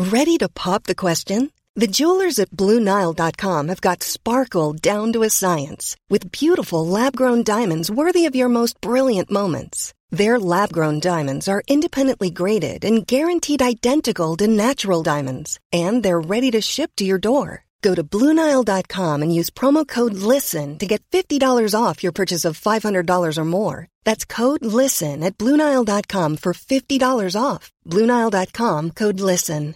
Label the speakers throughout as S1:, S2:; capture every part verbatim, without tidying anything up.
S1: Ready to pop the question? The jewelers at Blue Nile dot com have got sparkle down to a science with beautiful lab-grown diamonds worthy of your most brilliant moments. Their lab-grown diamonds are independently graded and guaranteed identical to natural diamonds, and they're ready to ship to your door. Go to Blue Nile dot com and use promo code LISTEN to get fifty dollars off your purchase of five hundred dollars or more. That's code LISTEN at Blue Nile dot com for fifty dollars off. Blue Nile dot com, code LISTEN.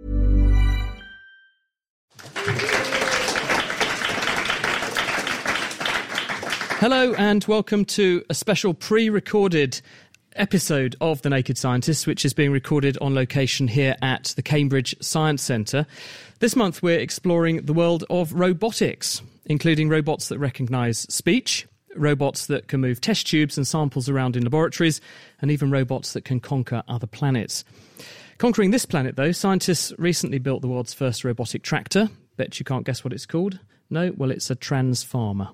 S2: Hello and welcome to a special pre-recorded episode of The Naked Scientists, which is being recorded on location here at the Cambridge Science Centre. This month we're exploring the world of robotics, including robots that recognise speech, robots that can move test tubes and samples around in laboratories, and even robots that can conquer other planets. Conquering this planet, though, scientists recently built the world's first robotic tractor. Bet you can't guess what it's called? No? Well, it's a transfarmer.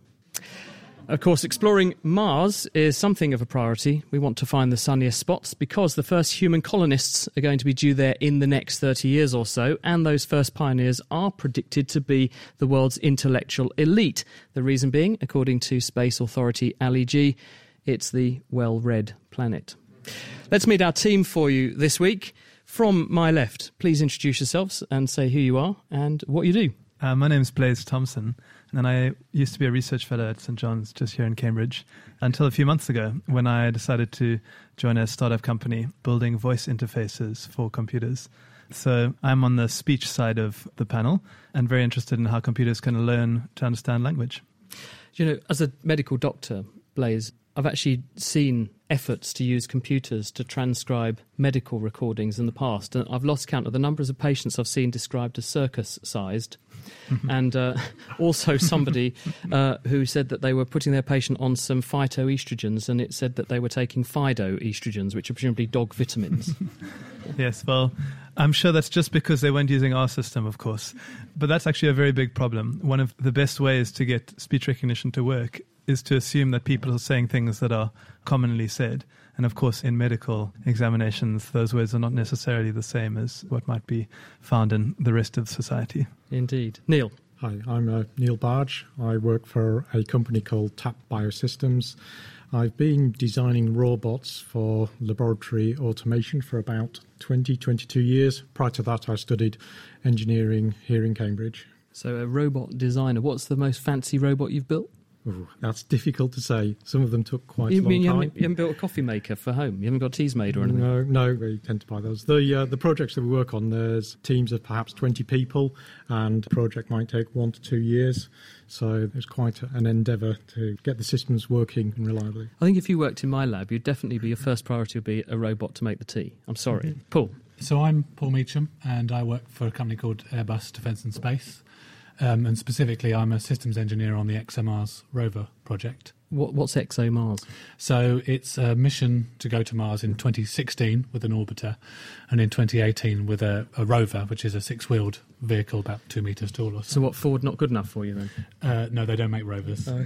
S2: Of course, exploring Mars is something of a priority. We want to find the sunniest spots because the first human colonists are going to be due there in the next thirty years or so, and those first pioneers are predicted to be the world's intellectual elite. The reason being, according to space authority Ali G, it's the well-read planet. Let's meet our team for you this week. From my left, please introduce yourselves and say who you are and what you do.
S3: Uh, my name is Blaise Thompson, and I used to be a research fellow at St John's just here in Cambridge until a few months ago when I decided to join a startup company building voice interfaces for computers. So I'm on the speech side of the panel and very interested in how computers can learn to understand language.
S2: You know, as a medical doctor, Blaise, I've actually seen efforts to use computers to transcribe medical recordings in the past, and I've lost count of the numbers of patients I've seen described as circus-sized. And uh, also somebody uh, who said that they were putting their patient on some phytoestrogens, and it said that they were taking Fido-estrogens, which are presumably dog vitamins.
S3: Yes, well, I'm sure that's just because they weren't using our system, of course. But that's actually a very big problem. One of the best ways to get speech recognition to work is to assume that people are saying things that are commonly said. And of course, in medical examinations, those words are not necessarily the same as what might be found in the rest of society.
S2: Indeed. Neil.
S4: Hi, I'm uh, Neil Barge. I work for a company called Tap Biosystems. I've been designing robots for laboratory automation for about twenty, twenty-two years. Prior to that, I studied engineering here in Cambridge.
S2: So a robot designer. What's the most fancy robot you've built?
S4: Ooh, that's difficult to say. Some of them took quite
S2: you
S4: a long
S2: mean you
S4: time.
S2: Haven't, you haven't built a coffee maker for home? You haven't got teas made or anything?
S4: No, no, we tend to buy those. The uh, the projects that we work on, there's teams of perhaps twenty people, and the project might take one to two years. So there's quite an endeavour to get the systems working and reliably.
S2: I think if you worked in my lab, you'd definitely be your first priority would be a robot to make the tea. I'm sorry. Mm-hmm. Paul.
S5: So I'm Paul Meacham, and I work for a company called Airbus Defence and Space. Um, and specifically, I'm a systems engineer on the ExoMars rover project.
S2: What, what's ExoMars?
S5: So it's a mission to go to Mars in twenty sixteen with an orbiter, and in twenty eighteen with a, a rover, which is a six-wheeled vehicle about two metres tall or so.
S2: So what, Ford not good enough for you then?
S5: Uh, no, they don't make rovers.
S2: Uh,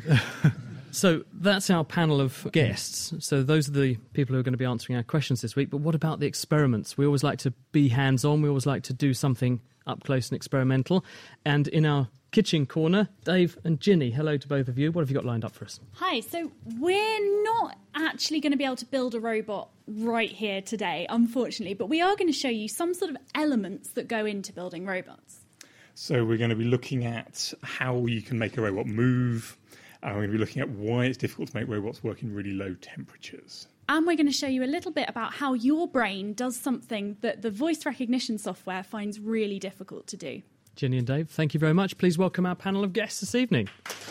S2: so that's our panel of guests. So those are the people who are going to be answering our questions this week. But what about the experiments? We always like to be hands-on. We always like to do something up close and experimental. And in our kitchen corner, Dave and Ginny, hello to both of you. What have you got lined up for us?
S6: Hi, so we're not actually going to be able to build a robot right here today, unfortunately, but we are going to show you some sort of elements that go into building robots.
S7: So we're going to be looking at how you can make a robot move, and we're going to be looking at why it's difficult to make robots work in really low temperatures.
S6: And we're going to show you a little bit about how your brain does something that the voice recognition software finds really difficult to do.
S2: Ginny and Dave, thank you very much. Please welcome our panel of guests this evening.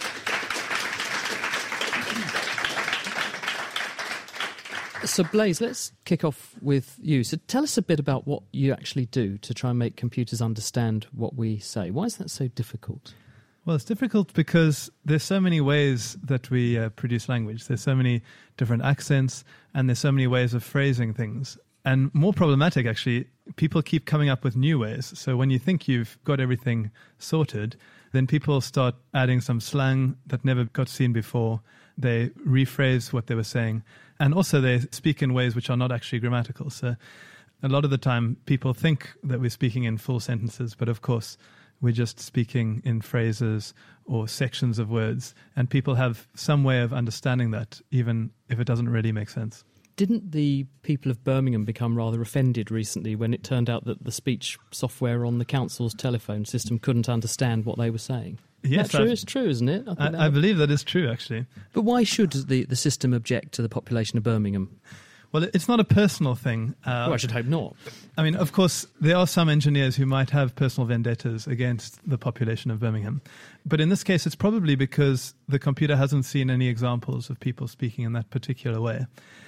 S2: So, Blaise, let's kick off with you. So tell us a bit about what you actually do to try and make computers understand what we say. Why is that so difficult?
S3: Well, it's difficult because there's so many ways that we uh, produce language. There's so many different accents, and there's so many ways of phrasing things. And more problematic, actually, people keep coming up with new ways. So when you think you've got everything sorted, then people start adding some slang that never got seen before. They rephrase what they were saying. And also they speak in ways which are not actually grammatical. So a lot of the time people think that we're speaking in full sentences, but of course we're just speaking in phrases or sections of words, and people have some way of understanding that, even if it doesn't really make sense.
S2: Didn't the people of Birmingham become rather offended recently when it turned out that the speech software on the council's telephone system couldn't understand what they were saying?
S3: Yes,
S2: That's true. It's true, isn't it? I,
S3: I, I believe that is true, actually.
S2: But why should the, the system object to the population of Birmingham?
S3: Well, it's not a personal thing. Uh,
S2: well, I should hope not.
S3: I mean, of course, there are some engineers who might have personal vendettas against the population of Birmingham. But in this case, it's probably because the computer hasn't seen any examples of people speaking in that particular way.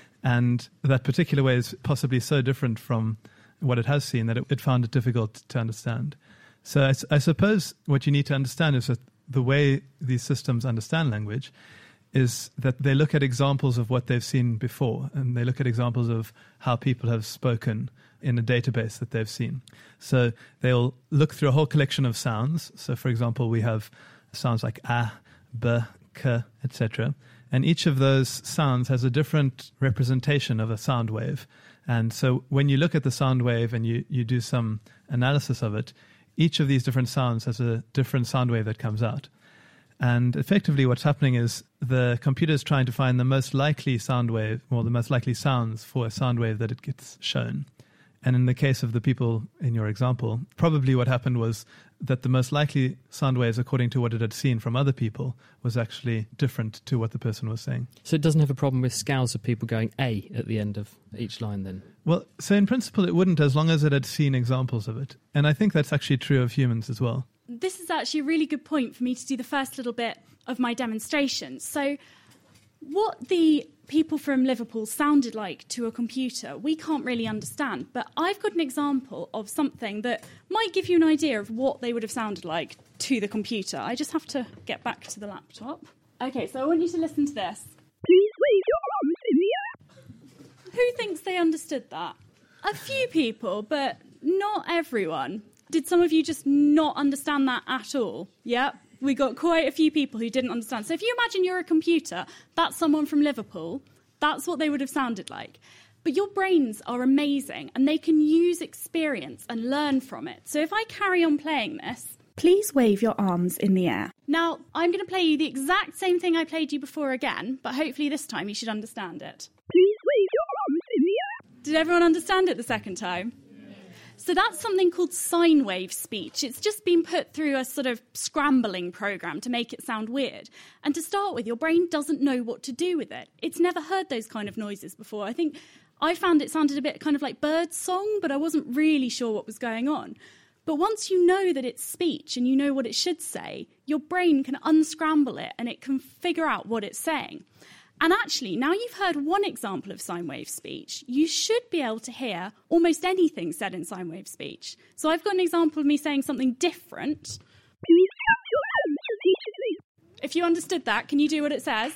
S3: And that particular way is possibly so different from what it has seen that it, it found it difficult to understand. So I, I suppose what you need to understand is that the way these systems understand language is that they look at examples of what they've seen before, and they look at examples of how people have spoken in a database that they've seen. So they'll look through a whole collection of sounds. So, for example, we have sounds like ah, b, k, et cetera. And each of those sounds has a different representation of a sound wave. And so when you look at the sound wave and you, you do some analysis of it, each of these different sounds has a different sound wave that comes out. And effectively what's happening is the computer is trying to find the most likely sound wave, or the most likely sounds for a sound wave that it gets shown. And in the case of the people in your example, probably what happened was that the most likely sound waves, according to what it had seen from other people, was actually different to what the person was saying.
S2: So it doesn't have a problem with scales of people going A at the end of each line then?
S3: Well, so in principle it wouldn't, as long as it had seen examples of it. And I think that's actually true of humans as well.
S6: This is actually a really good point for me to do the first little bit of my demonstration. So what the people from Liverpool sounded like to a computer, we can't really understand. But I've got an example of something that might give you an idea of what they would have sounded like to the computer. I just have to get back to the laptop. Okay, so I want you to listen to this.
S8: Please wave your arms in the air.
S6: Who thinks they understood that? A few people, but not everyone. Did some of you just not understand that at all? Yep. We got quite a few people who didn't understand. So if you imagine you're a computer, that's someone from Liverpool, that's what they would have sounded like. But your brains are amazing and they can use experience and learn from it. So if I carry on playing this, please wave your arms in the air. Now, I'm going to play you the exact same thing I played you before again, but hopefully this time you should understand it.
S8: Please wave your arms in the air.
S6: Did everyone understand it the second time? So that's something called sine wave speech. It's just been put through a sort of scrambling program to make it sound weird. And to start with, your brain doesn't know what to do with it. It's never heard those kind of noises before. I think I found it sounded a bit kind of like bird song, but I wasn't really sure what was going on. But once you know that it's speech and you know what it should say, your brain can unscramble it and it can figure out what it's saying. And actually, now you've heard one example of sine wave speech, you should be able to hear almost anything said in sine wave speech. So I've got an example of me saying something different.
S8: Please clap your hands repeatedly.
S6: If you understood that, can you do what it says?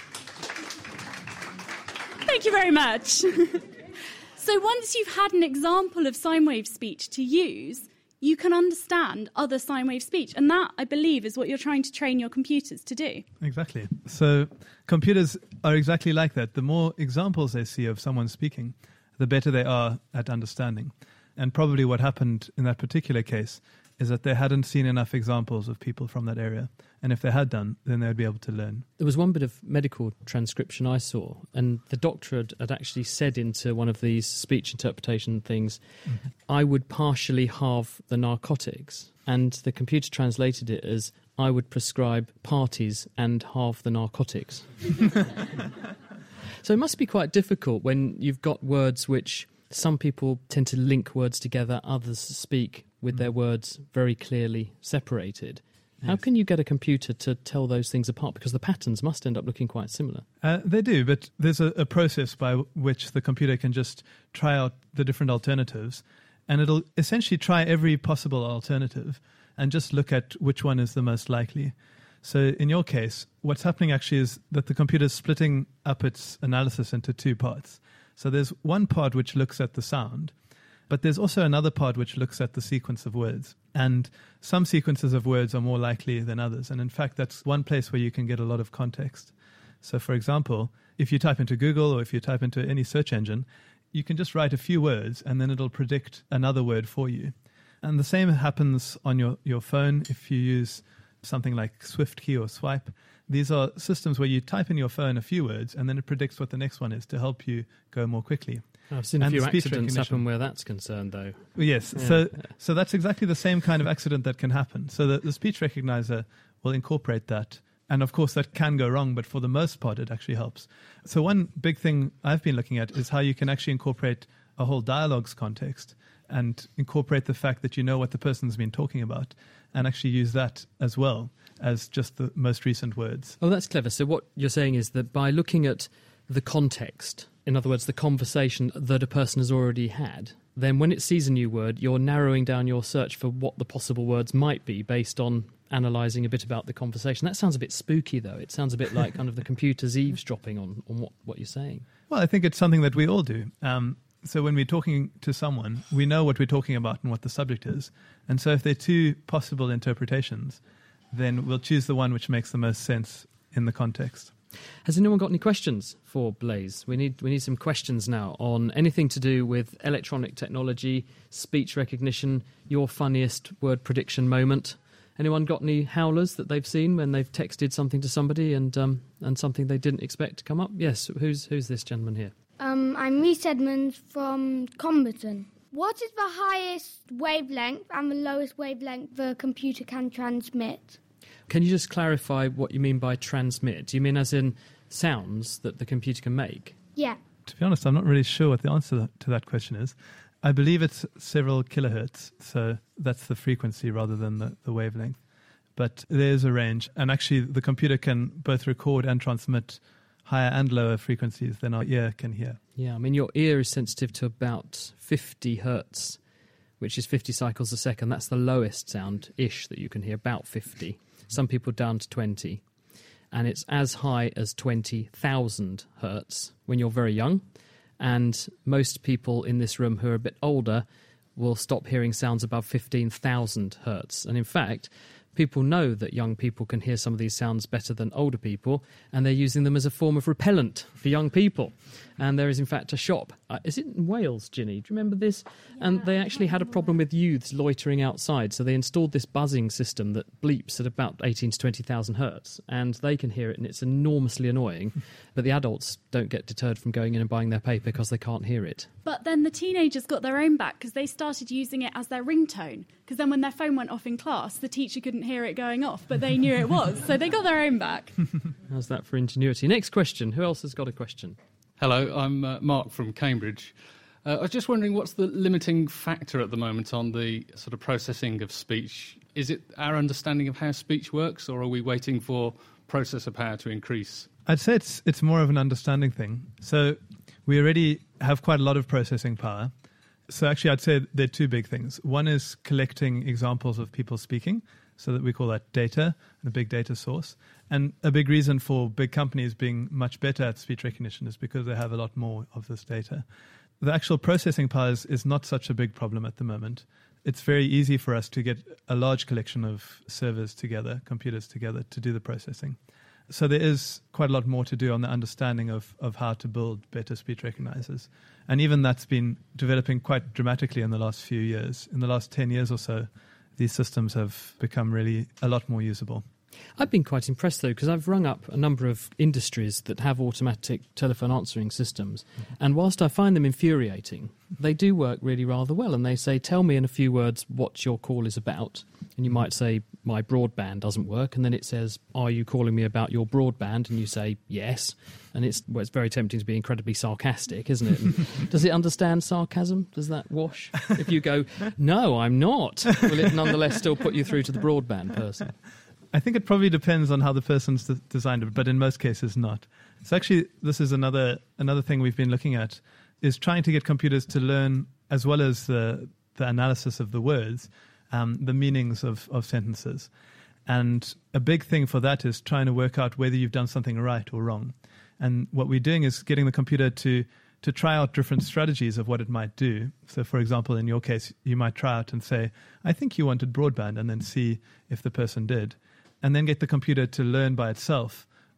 S6: Thank you very much. So once you've had an example of sine wave speech to use, you can understand other sine wave speech. And that, I believe, is what you're trying to train your computers to do.
S3: Exactly. So computers are exactly like that. The more examples they see of someone speaking, the better they are at understanding. And probably what happened in that particular case is that they hadn't seen enough examples of people from that area. And if they had done, then they would be able to learn.
S2: There was one bit of medical transcription I saw, and the doctor had, had actually said into one of these speech interpretation things, mm-hmm. I would partially halve the narcotics. And the computer translated it as, I would prescribe parties and halve the narcotics. So it must be quite difficult when you've got words which some people tend to link words together, others speak with their words very clearly separated. Yes. How can you get a computer to tell those things apart? Because the patterns must end up looking quite similar.
S3: Uh, they do, but there's a, a process by w- which the computer can just try out the different alternatives, and it'll essentially try every possible alternative and just look at which one is the most likely. So in your case, what's happening actually is that the computer is splitting up its analysis into two parts. So there's one part which looks at the sound, but there's also another part which looks at the sequence of words. And some sequences of words are more likely than others. And in fact, that's one place where you can get a lot of context. So for example, if you type into Google or if you type into any search engine, you can just write a few words and then it'll predict another word for you. And the same happens on your, your phone if you use something like SwiftKey or Swipe. These are systems where you type in your phone a few words and then it predicts what the next one is to help you go more quickly.
S2: I've seen a
S3: And
S2: few
S3: speech
S2: accidents
S3: recognition-
S2: happen where that's concerned, though.
S3: Yes,
S2: Yeah.
S3: so so that's exactly the same kind of accident that can happen. So the, the speech recognizer will incorporate that. And of course, that can go wrong, but for the most part, it actually helps. So one big thing I've been looking at is how you can actually incorporate a whole dialogues context and incorporate the fact that you know what the person's been talking about and actually use that as well as just the most recent words.
S2: Oh, that's clever. So what you're saying is that by looking at the context, in other words, the conversation that a person has already had, then when it sees a new word, you're narrowing down your search for what the possible words might be based on analysing a bit about the conversation. That sounds a bit spooky, though. It sounds a bit like kind of the computer's eavesdropping on, on what, what you're saying.
S3: Well, I think it's something that we all do. Um, so when we're talking to someone, we know what we're talking about and what the subject is. And so if there are two possible interpretations, then we'll choose the one which makes the most sense in the context.
S2: Has anyone got any questions for Blaise? We need we need some questions now on anything to do with electronic technology, speech recognition, your funniest word prediction moment. Anyone got any howlers that they've seen when they've texted something to somebody and um, and something they didn't expect to come up? Yes, who's who's this gentleman here?
S9: Um, I'm Reese Edmonds from Comberton. What is the highest wavelength and the lowest wavelength the computer can transmit?
S2: Can you just clarify what you mean by transmit? Do you mean as in sounds that the computer can make?
S9: Yeah.
S3: To be honest, I'm not really sure what the answer to that question is. I believe it's several kilohertz, so that's the frequency rather than the, the wavelength. But there's a range, and actually the computer can both record and transmit higher and lower frequencies than our ear can hear.
S2: Yeah, I mean, your ear is sensitive to about fifty hertz, which is fifty cycles a second. That's the lowest sound-ish that you can hear, about fifty. Some people down to twenty. And it's as high as twenty thousand hertz when you're very young. And most people in this room who are a bit older will stop hearing sounds above fifteen thousand hertz. And in fact, people know that young people can hear some of these sounds better than older people, and they're using them as a form of repellent for young people. And there is, in fact, a shop. Uh, is it in Wales, Ginny? Do you remember this? Yeah, and they actually had a problem with youths loitering outside, so they installed this buzzing system that bleeps at about eighteen to twenty thousand hertz, and they can hear it, and it's enormously annoying. But the adults don't get deterred from going in and buying their paper because they can't hear it.
S6: But then the teenagers got their own back because they started using it as their ringtone. Because then when their phone went off in class, the teacher couldn't hear it going off, but they knew it was. So they got their own back.
S2: How's that for ingenuity? Next question. Who else has got a question?
S10: Hello, I'm uh, Mark from Cambridge. Uh, I was just wondering, what's the limiting factor at the moment on the sort of processing of speech? Is it our understanding of how speech works, or are we waiting for processor power to increase?
S3: I'd say it's it's more of an understanding thing. So we already have quite a lot of processing power. So actually, I'd say there are two big things. One is collecting examples of people speaking, so that we call that data, and a big data source. And a big reason for big companies being much better at speech recognition is because they have a lot more of this data. The actual processing power is, is not such a big problem at the moment. It's very easy for us to get a large collection of servers together, computers together, to do the processing. So there is quite a lot more to do on the understanding of, of how to build better speech recognizers. And even that's been developing quite dramatically in the last few years. In the last ten years or so, these systems have become really a lot more usable.
S2: I've been quite impressed, though, because I've rung up a number of industries that have automatic telephone answering systems. And whilst I find them infuriating, they do work really rather well. And they say, tell me in a few words what your call is about. And you might say, my broadband doesn't work. And then it says, are you calling me about your broadband? And you say, yes. And it's, well, it's very tempting to be incredibly sarcastic, isn't it? And does it understand sarcasm? Does that wash? If you go, no, I'm not, will it nonetheless still put you through to the broadband person?
S3: I think it probably depends on how the person's de- designed it, but in most cases not. So actually, this is another another thing we've been looking at, is trying to get computers to learn, as well as the, the analysis of the words, um, the meanings of, of sentences. And a big thing for that is trying to work out whether you've done something right or wrong. And what we're doing is getting the computer to to try out different strategies of what it might do. So, for example, in your case, you might try out and say, I think you wanted broadband, and then see if the person did. And then get the computer to learn by itself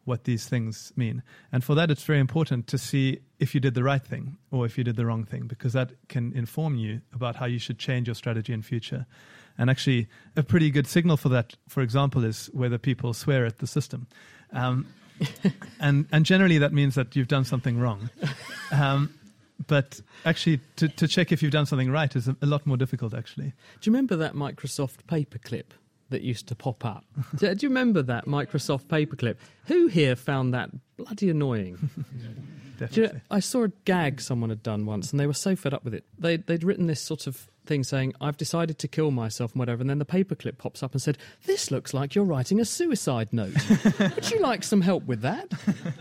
S3: what these things mean. And for that, it's very important to see if you did the right thing or if you did the wrong thing, because that can inform you about how you should change your strategy in future. And actually, a pretty good signal for that, for example, is whether people swear at the system. Um, and, and generally, that means that you've done something wrong. Um, but actually, to, to check if you've done something right is a, a lot more difficult, actually.
S2: Do you remember that Microsoft paperclip that used to pop up? do, do you remember that Microsoft paperclip? Who here found that bloody annoying?
S3: Definitely.
S2: You know, I saw a gag someone had done once, and they were so fed up with it. They, they'd written this sort of thing saying, I've decided to kill myself and whatever, and then the paperclip pops up and said, this looks like you're writing a suicide note. Would you like some help with that?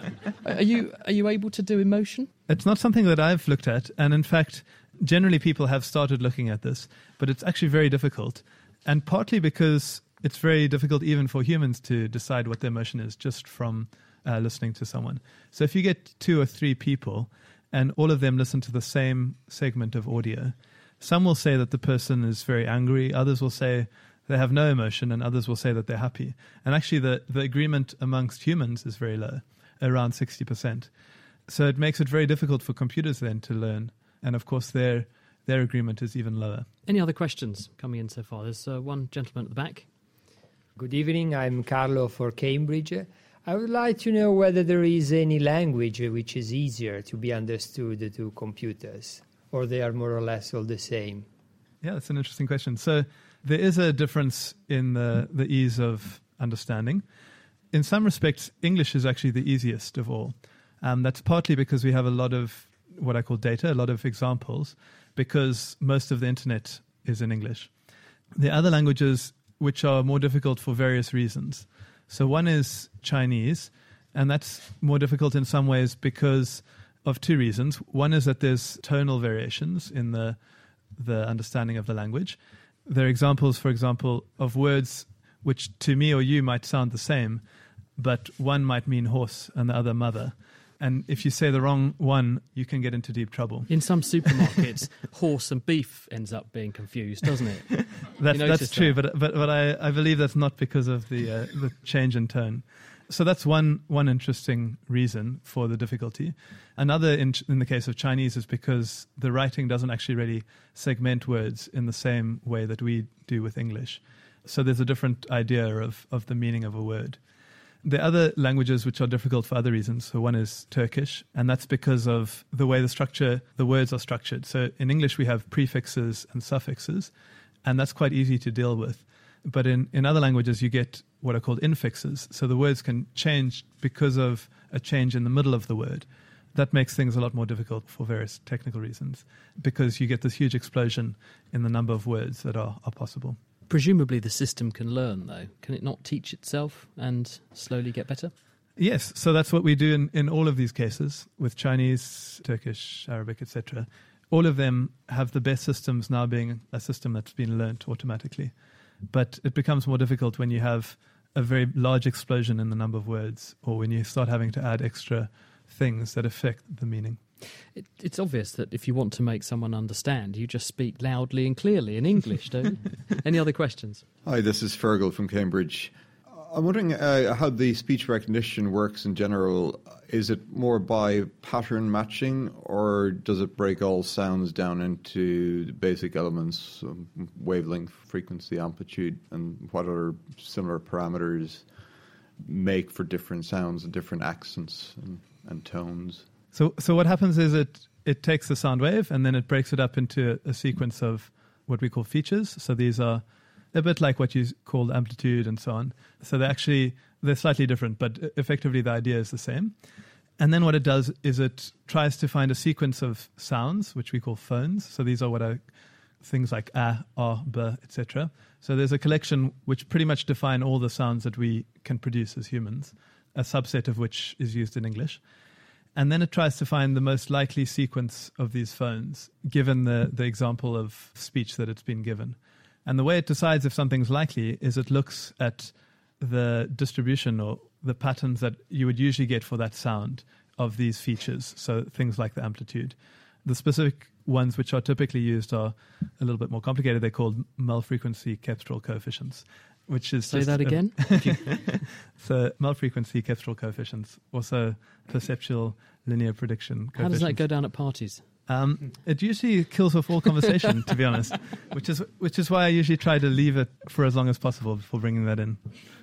S2: Are you are you able to do emotion?
S3: It's not something that I've looked at, and in fact, generally people have started looking at this, but it's actually very difficult, and partly because it's very difficult even for humans to decide what their emotion is just from uh, listening to someone. So if you get two or three people and all of them listen to the same segment of audio, some will say that the person is very angry, others will say they have no emotion, and others will say that they're happy. And actually the, the agreement amongst humans is very low, around sixty percent. So it makes it very difficult for computers then to learn. And of course their their agreement is even lower.
S2: Any other questions coming in so far? There's uh, one gentleman at the back.
S11: Good evening, I'm Carlo for Cambridge. I would like to know whether there is any language which is easier to be understood to computers, or they are more or less all the same?
S3: Yeah, that's an interesting question. So there is a difference in the, the ease of understanding. In some respects, English is actually the easiest of all. Um, that's partly because we have a lot of what I call data, a lot of examples, because most of the internet is in English. The other languages which are more difficult for various reasons. So one is Chinese, and that's more difficult in some ways because of two reasons. One is that there's tonal variations in the the understanding of the language. There are examples, for example, of words which to me or you might sound the same, but one might mean horse and the other mother. And if you say the wrong one, you can get into deep trouble.
S2: In some supermarkets, horse and beef ends up being confused, doesn't it?
S3: That's, that's true, that? but but but I, I believe that's not because of the uh, the change in tone. So that's one one interesting reason for the difficulty. Another, in, in the case of Chinese, is because the writing doesn't actually really segment words in the same way that we do with English. So there's a different idea of, of the meaning of a word. The other languages which are difficult for other reasons, so one is Turkish, and that's because of the way the structure, the words are structured. So in English we have prefixes and suffixes, and that's quite easy to deal with. But in, in other languages you get what are called infixes, so the words can change because of a change in the middle of the word. That makes things a lot more difficult for various technical reasons, because you get this huge explosion in the number of words that are, are possible.
S2: Presumably the system can learn, though. Can it not teach itself and slowly get better?
S3: Yes, so that's what we do in, in all of these cases, with Chinese, Turkish, Arabic, et cetera. All of them have the best systems now being a system that's been learnt automatically. But it becomes more difficult when you have a very large explosion in the number of words, or when you start having to add extra things that affect the meaning.
S2: It, it's obvious that if you want to make someone understand, you just speak loudly and clearly in English, don't you? Any other questions?
S12: Hi, this is Fergal from Cambridge. I'm wondering uh, how the speech recognition works in general. Is it more by pattern matching, or does it break all sounds down into the basic elements, um, wavelength, frequency, amplitude, and what other similar parameters make for different sounds and different accents and, and tones?
S3: So so what happens is it, it takes the sound wave and then it breaks it up into a sequence of what we call features. So these are a bit like what you call amplitude and so on. So they're actually, they're slightly different, but effectively the idea is the same. And then what it does is it tries to find a sequence of sounds, which we call phones. So these are what are things like a, ah, b, et cetera. So there's a collection which pretty much define all the sounds that we can produce as humans, a subset of which is used in English. And then it tries to find the most likely sequence of these phones, given the, the example of speech that it's been given. And the way it decides if something's likely is it looks at the distribution or the patterns that you would usually get for that sound of these features, so things like the amplitude. The specific ones which are typically used are a little bit more complicated. They're called null-frequency Kepstrel coefficients, which is
S2: Say
S3: just
S2: that
S3: a-
S2: again?
S3: So null-frequency Kepstrel coefficients, also perceptual linear prediction coefficients.
S2: How does that go down at parties?
S3: Um, it usually kills off all conversation, to be honest, which is which is why I usually try to leave it for as long as possible before bringing that in.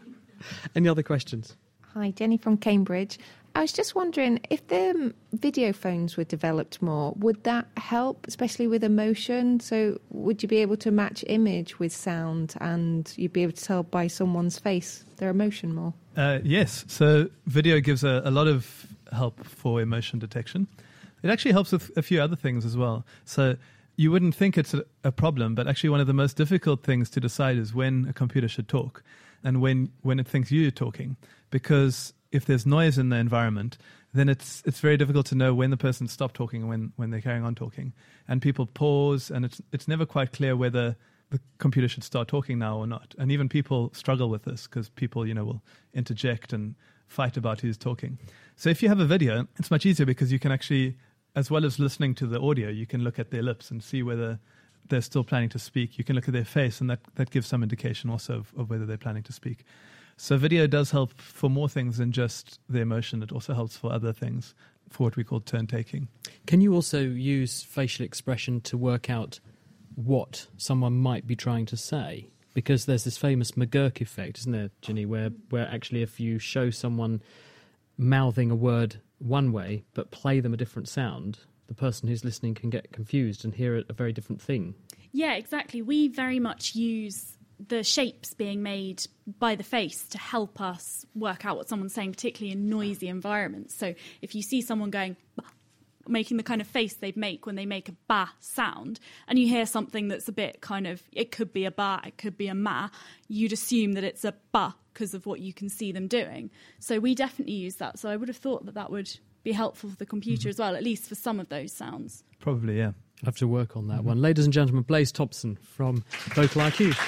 S2: Any other questions?
S13: Hi, Jenny from Cambridge. I was just wondering, if the um, video phones were developed more, would that help, especially with emotion? So would you be able to match image with sound, and you'd be able to tell by someone's face their emotion more?
S3: Uh, yes, so video gives a, a lot of help for emotion detection. It actually helps with a few other things as well. So you wouldn't think it's a, a problem, but actually one of the most difficult things to decide is when a computer should talk and when, when it thinks you're talking. Because if there's noise in the environment, then it's it's very difficult to know when the person stopped talking and when, when they're carrying on talking. And people pause, and it's it's never quite clear whether the computer should start talking now or not. And even people struggle with this because people, you know, will interject and fight about who's talking. So if you have a video, it's much easier because you can actually, as well as listening to the audio, you can look at their lips and see whether they're still planning to speak. You can look at their face, and that, that gives some indication also of, of whether they're planning to speak. So video does help for more things than just the emotion. It also helps for other things, for what we call turn taking.
S2: Can you also use facial expression to work out what someone might be trying to say? Because there's this famous McGurk effect, isn't there, Ginny, where, where actually if you show someone mouthing a word one way but play them a different sound, the person who's listening can get confused and hear a very different thing.
S6: Yeah, exactly. We very much use the shapes being made by the face to help us work out what someone's saying, particularly in noisy environments. So if you see someone going, bah, making the kind of face they'd make when they make a ba sound, and you hear something that's a bit kind of, it could be a ba, it could be a ma, you'd assume that it's a ba because of what you can see them doing. So we definitely use that. So I would have thought that that would be helpful for the computer mm-hmm. as well, at least for some of those sounds.
S3: Probably, yeah.
S2: I'll have to work on that mm-hmm. one. Ladies and gentlemen, Blaise Thompson from Vocal I Q.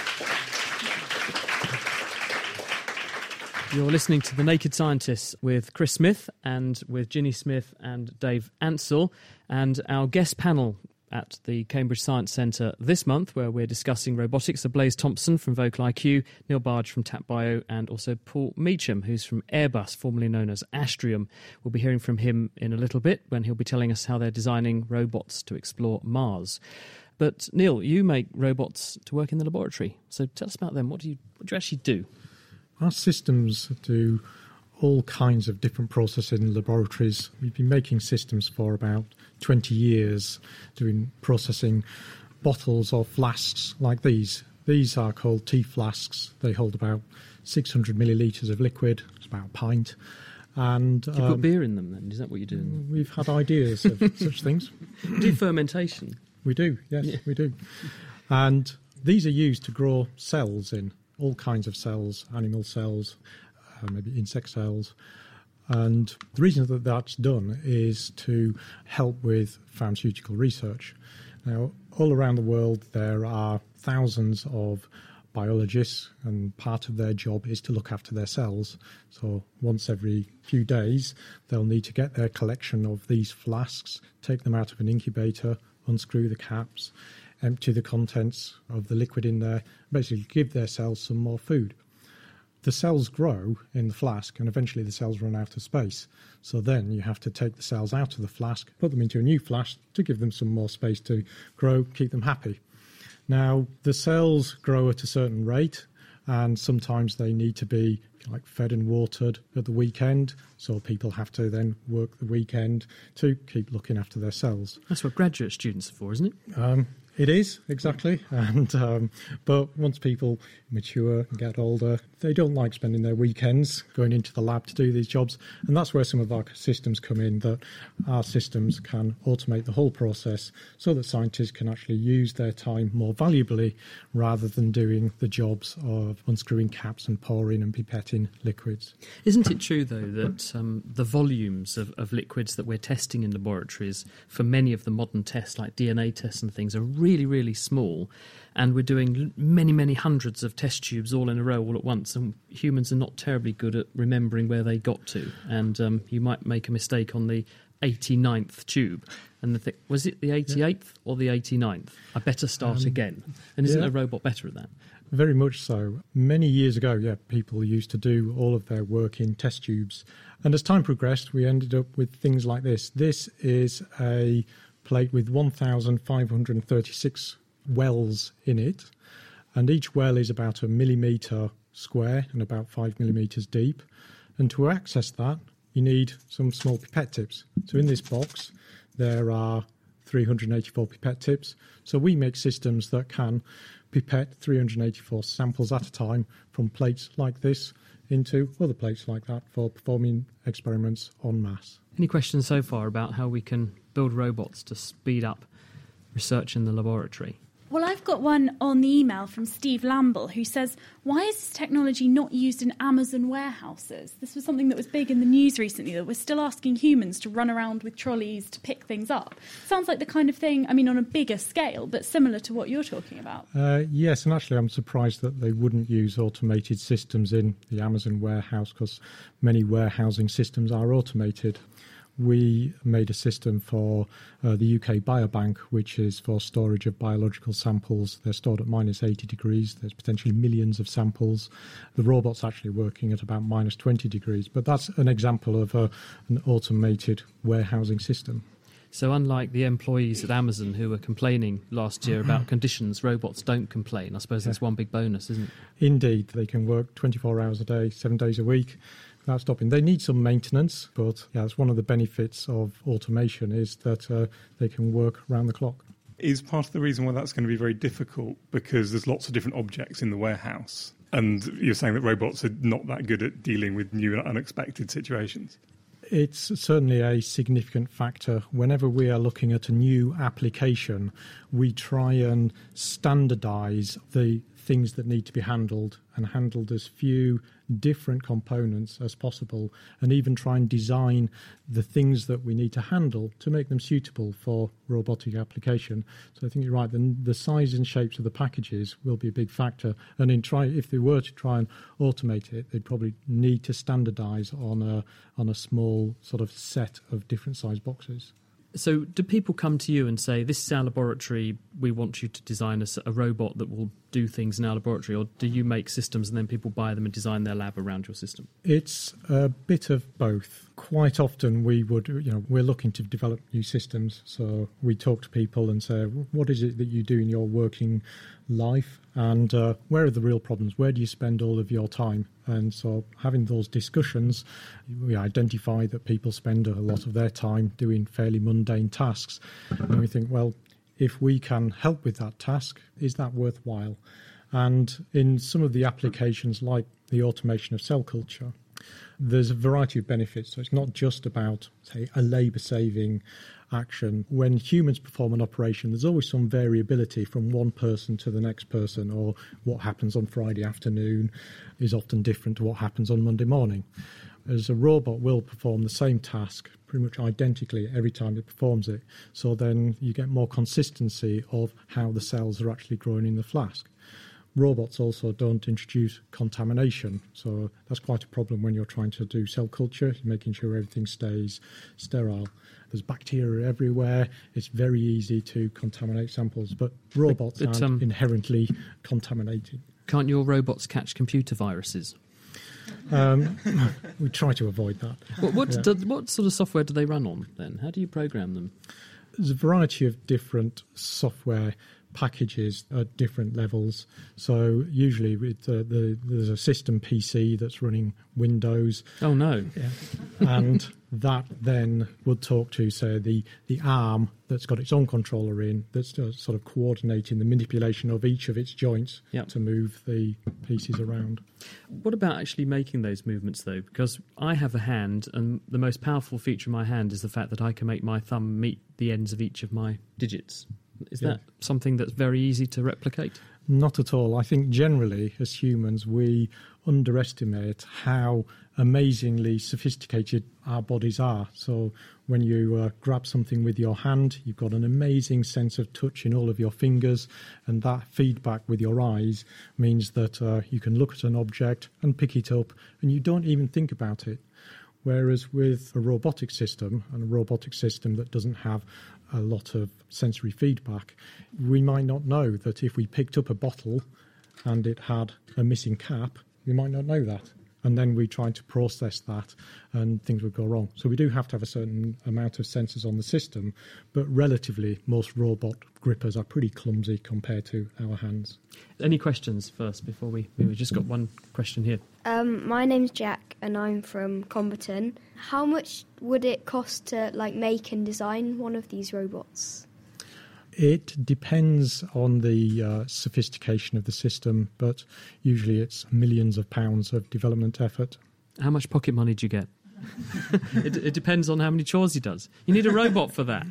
S2: You're listening to The Naked Scientists with Chris Smith and with Ginny Smith and Dave Ansell, and our guest panel at the Cambridge Science Centre this month, where we're discussing robotics, are Blaise Thompson from Vocal I Q, Neil Barge from TapBio, and also Paul Meacham, who's from Airbus, formerly known as Astrium. We'll be hearing from him in a little bit when he'll be telling us how they're designing robots to explore Mars. But Neil, you make robots to work in the laboratory, so tell us about them. What do you, what do you actually do?
S4: Our systems do all kinds of different processes in laboratories. We've been making systems for about twenty years, doing processing bottles or flasks like these. These are called T-flasks. They hold about six hundred millilitres of liquid. It's about a pint. And
S2: do you
S4: um,
S2: put beer in them then? Is that what you're doing?
S4: We've had ideas of such things.
S2: Do fermentation?
S4: We do, yes, yeah. we do. And these are used to grow cells in. All kinds of cells, animal cells, uh, maybe insect cells. And the reason that that's done is to help with pharmaceutical research. Now, all around the world, there are thousands of biologists, and part of their job is to look after their cells. So once every few days, they'll need to get their collection of these flasks, take them out of an incubator, unscrew the caps, empty the contents of the liquid in there, basically give their cells some more food. The cells grow in the flask, and eventually the cells run out of space. So then you have to take the cells out of the flask, put them into a new flask to give them some more space to grow, keep them happy. Now, the cells grow at a certain rate, and sometimes they need to be like fed and watered at the weekend, so people have to then work the weekend to keep looking after their cells.
S2: That's what graduate students are for, isn't it?
S4: Um, It is, exactly. And um, but once people mature and get older, they don't like spending their weekends going into the lab to do these jobs. And that's where some of our systems come in, that our systems can automate the whole process so that scientists can actually use their time more valuably rather than doing the jobs of unscrewing caps and pouring and pipetting liquids.
S2: Isn't it true, though, that um, the volumes of, of liquids that we're testing in laboratories for many of the modern tests, like D N A tests and things, are really really, really small, and we're doing many, many hundreds of test tubes all in a row all at once, and humans are not terribly good at remembering where they got to, and um, you might make a mistake on the eighty-ninth tube. And the thing, was it the eighty-eighth yeah. or the eighty-ninth? I better start um, again. And isn't yeah. a robot better at that?
S4: Very much so. Many years ago, yeah, people used to do all of their work in test tubes. And as time progressed, we ended up with things like this. This is a plate with one thousand five hundred thirty-six wells in it. And each well is about a millimetre square and about five millimetres deep. And to access that, you need some small pipette tips. So in this box, there are three hundred eighty-four pipette tips. So we make systems that can pipette three hundred eighty-four samples at a time from plates like this into other plates like that for performing experiments en masse.
S2: Any questions so far about how we can build robots to speed up research in the laboratory?
S6: Well, I've got one on the email from Steve Lamble who says, why is this technology not used in Amazon warehouses? This was something that was big in the news recently, that we're still asking humans to run around with trolleys to pick things up. Sounds like the kind of thing, I mean, on a bigger scale, but similar to what you're talking about.
S4: Uh, yes, and actually I'm surprised that they wouldn't use automated systems in the Amazon warehouse, because many warehousing systems are automated. We made a system for uh, the U K Biobank, which is for storage of biological samples. They're stored at minus eighty degrees. There's potentially millions of samples. The robot's actually working at about minus twenty degrees. But that's an example of a, an automated warehousing system.
S2: So unlike the employees at Amazon who were complaining last year about conditions, robots don't complain. I suppose that's one big bonus, isn't it?
S4: Indeed. They can work twenty-four hours a day, seven days a week. Without stopping. They need some maintenance, but yeah, it's one of the benefits of automation is that uh, they can work around the clock.
S7: Is part of the reason why that's going to be very difficult because there's lots of different objects in the warehouse, and you're saying that robots are not that good at dealing with new and unexpected situations?
S4: It's certainly a significant factor. Whenever we are looking at a new application, we try and standardise the things that need to be handled and handled as few different components as possible, and even try and design the things that we need to handle to make them suitable for robotic application. So I think you're right, the, the size and shapes of the packages will be a big factor, and in try if they were to try and automate it, they'd probably need to standardise on a on a small sort of set of different size boxes.
S2: So do people come to you and say, this is our laboratory, we want you to design a, a robot that will do things in our laboratory, or do you make systems and then people buy them and design their lab around your system?
S4: It's a bit of both. Quite often we would, you know, we're looking to develop new systems, so we talk to people and say, what is it that you do in your working life, and uh, where are the real problems? Where do you spend all of your time? And so having those discussions, we identify that people spend a lot of their time doing fairly mundane tasks. And we think, well, if we can help with that task, is that worthwhile? And in some of the applications like the automation of cell culture, there's a variety of benefits. So it's not just about, say, a labour-saving action. When humans perform an operation, there's always some variability from one person to the next person, or what happens on Friday afternoon is often different to what happens on Monday morning. As a robot will perform the same task pretty much identically every time it performs it. So then you get more consistency of how the cells are actually growing in the flask. Robots also don't introduce contamination, so that's quite a problem when you're trying to do cell culture, making sure everything stays sterile. There's bacteria everywhere. It's very easy to contaminate samples, but robots but, but, aren't um, inherently contaminated.
S2: Can't your robots catch computer viruses?
S4: Um, we try to avoid that.
S2: What, what,
S4: yeah.
S2: do, what sort of software do they run on then? How do you program them?
S4: There's a variety of different software packages at different levels. So usually with, uh, the, there's a system P C that's running Windows.
S2: Oh no!
S4: Yeah. And that then would talk to, say, the the ARM that's got its own controller in, that's uh, sort of coordinating the manipulation of each of its joints yep. to move the pieces around.
S2: What about actually making those movements though? Because I have a hand, and the most powerful feature of my hand is the fact that I can make my thumb meet the ends of each of my digits. Is yeah. that something that's very easy to replicate?
S4: Not at all. I think generally, as humans, we underestimate how amazingly sophisticated our bodies are. So when you uh, grab something with your hand, you've got an amazing sense of touch in all of your fingers, and that feedback with your eyes means that uh, you can look at an object and pick it up, and you don't even think about it. Whereas with a robotic system, and a robotic system that doesn't have a lot of sensory feedback, we might not know that if we picked up a bottle and it had a missing cap, we might not know that. And then we tried to process that and things would go wrong. So we do have to have a certain amount of sensors on the system, but relatively most robot grippers are pretty clumsy compared to our hands.
S2: Any questions first before we... We've just got one question here.
S14: Um, my name's Jack and I'm from Comberton. How much would it cost to like make and design one of these robots?
S4: It depends on the uh, sophistication of the system, but usually it's millions of pounds of development effort.
S2: How much pocket money do you get? it, it depends on how many chores he does. You need a robot for that.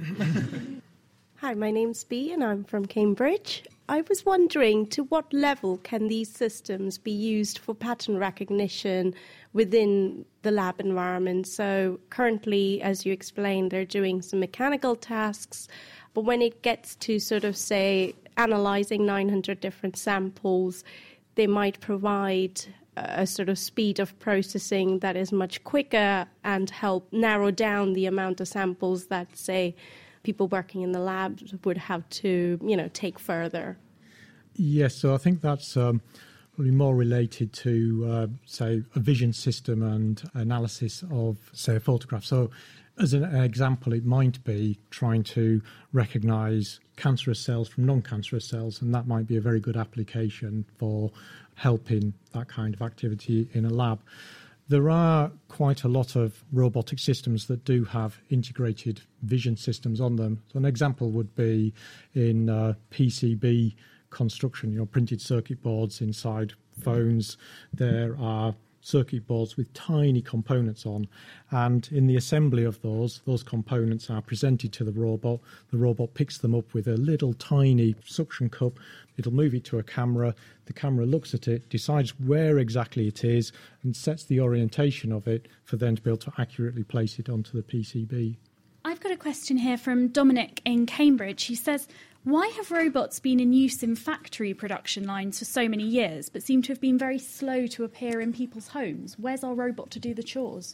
S15: Hi, my name's Bea and I'm from Cambridge. I was wondering, to what level can these systems be used for pattern recognition within the lab environment? So currently, as you explained, they're doing some mechanical tasks, but when it gets to sort of, say, analysing nine hundred different samples, they might provide a sort of speed of processing that is much quicker and help narrow down the amount of samples that, say, people working in the labs would have to, you know, take further.
S4: Yes, so I think that's um, probably more related to, uh, say, a vision system and analysis of, say, a photograph. So as an example, it might be trying to recognise cancerous cells from non-cancerous cells, and that might be a very good application for helping that kind of activity in a lab. There are quite a lot of robotic systems that do have integrated vision systems on them. So an example would be in uh, P C B construction, you know, printed circuit boards inside phones. There are circuit boards with tiny components on, and in the assembly of those, those components are presented to the robot. The robot picks them up with a little tiny suction cup. It'll move it to a camera. The camera looks at it, decides where exactly it is, and sets the orientation of it for them to be able to accurately place it onto the P C B.
S6: I've got a question here from Dominic in Cambridge. He says, why have robots been in use in factory production lines for so many years, but seem to have been very slow to appear in people's homes? Where's our robot to do the chores?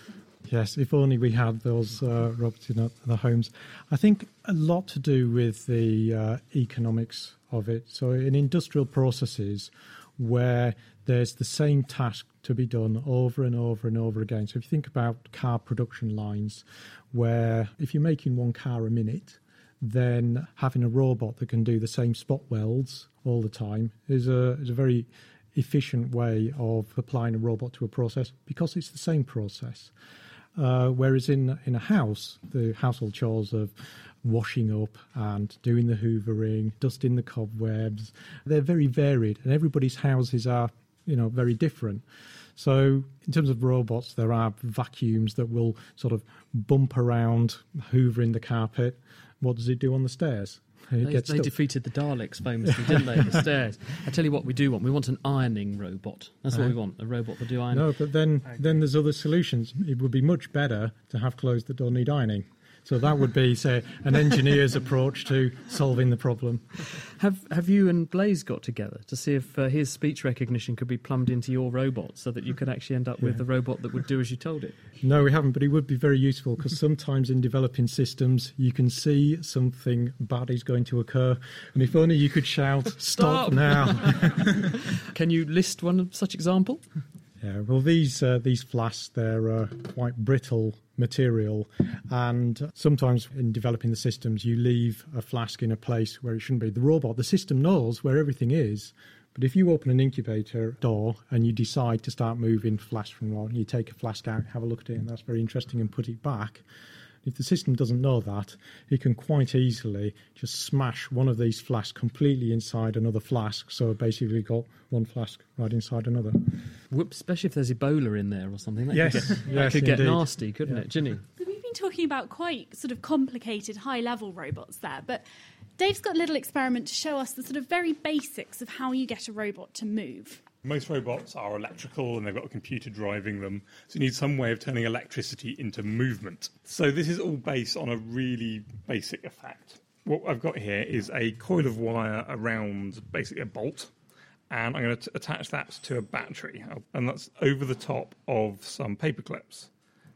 S4: Yes, if only we had those uh, robots in the homes. I think a lot to do with the uh, economics of it. So in industrial processes where there's the same task to be done over and over and over again. So if you think about car production lines, where if you're making one car a minute, then having a robot that can do the same spot welds all the time is a, is a very efficient way of applying a robot to a process because it's the same process. Uh, whereas in in a house, the household chores of washing up and doing the hoovering, dusting the cobwebs, they're very varied, and everybody's houses are, you know, very different. So in terms of robots, there are vacuums that will sort of bump around, hoovering the carpet. What does it do on the stairs? It
S2: They,
S4: gets
S2: they
S4: stuck.
S2: defeated the Daleks famously, didn't they, the stairs? I tell you what we do want. We want an ironing robot. That's what
S4: Uh-huh.
S2: we want, a robot that do ironing.
S4: No, but then then there's other solutions. It would be much better to have clothes that don't need ironing. So that would be, say, an engineer's approach to solving the problem.
S2: Have Have you and Blaze got together to see if uh, his speech recognition could be plumbed into your robot so that you could actually end up with
S4: Yeah.
S2: a robot that would do as you told it?
S4: No, we haven't, but it would be very useful because sometimes in developing systems you can see something bad is going to occur, and if only you could shout, "Stop,
S2: Stop.
S4: now!"
S2: Can you list one such example?
S4: Yeah, well, these uh, these flasks, they're uh, quite brittle material, and sometimes in developing the systems you leave a flask in a place where it shouldn't be. The robot, the system knows where everything is, but if you open an incubator door and you decide to start moving flasks from one, you take a flask out, have a look at it, and that's very interesting, and put it back. If the system doesn't know that, it can quite easily just smash one of these flasks completely inside another flask. So basically got one flask right inside another.
S2: Whoops, especially if there's Ebola in there or something. That
S4: Yes,
S2: could get, that
S4: yes,
S2: could get
S4: indeed.
S2: nasty, couldn't
S4: Yeah.
S2: it, Ginny?
S6: So we've been talking about quite sort of complicated, high-level robots there, but Dave's got a little experiment to show us the sort of very basics of how you get a robot to move.
S7: Most robots are electrical and they've got a computer driving them, so you need some way of turning electricity into movement. So this is all based on a really basic effect. What I've got here is a coil of wire around basically a bolt, and I'm going to attach that to a battery, and that's over the top of some paper clips.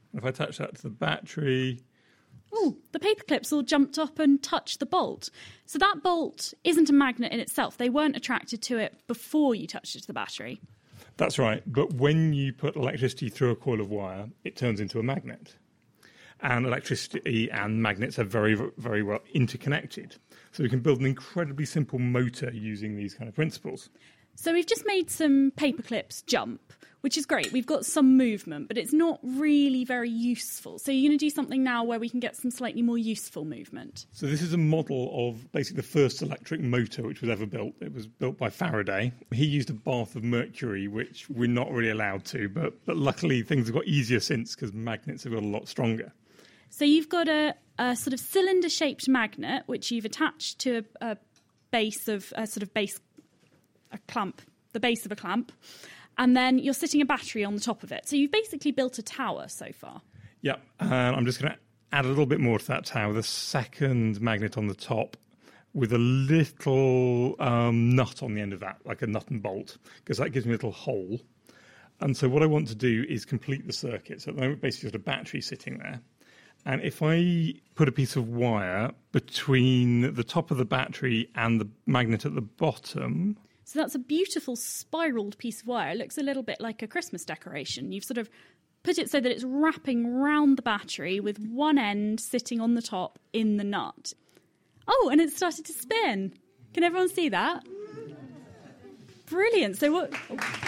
S7: If I attach that to the battery...
S6: Oh, the paper clips all jumped up and touched the bolt. So that bolt isn't a magnet in itself. They weren't attracted to it before you touched it to the battery.
S7: That's right. But when you put electricity through a coil of wire, it turns into a magnet. And electricity and magnets are very, very well interconnected. So we can build an incredibly simple motor using these kind of principles.
S6: So we've just made some paper clips jump, which is great. We've got some movement, but it's not really very useful. So you're going to do something now where we can get some slightly more useful movement.
S7: So this is a model of basically the first electric motor which was ever built. It was built by Faraday. He used a bath of mercury, which we're not really allowed to, but, but luckily things have got easier since because magnets have got a lot stronger.
S6: So you've got a, a sort of cylinder-shaped magnet, which you've attached to a, a base of a sort of base, a clamp, the base of a clamp, and then you're sitting a battery on the top of it. So you've basically built a tower so far.
S7: Yeah, and I'm just going to add a little bit more to that tower. The second magnet on the top with a little um, nut on the end of that, like a nut and bolt, because that gives me a little hole. And so what I want to do is complete the circuit. So at the moment, basically, got a battery sitting there. And if I put a piece of wire between the top of the battery and the magnet at the bottom...
S6: So that's a beautiful spiralled piece of wire. It looks a little bit like a Christmas decoration. You've sort of put it so that it's wrapping round the battery with one end sitting on the top in the nut. Oh, and it started to spin. Can everyone see that? Brilliant. So what...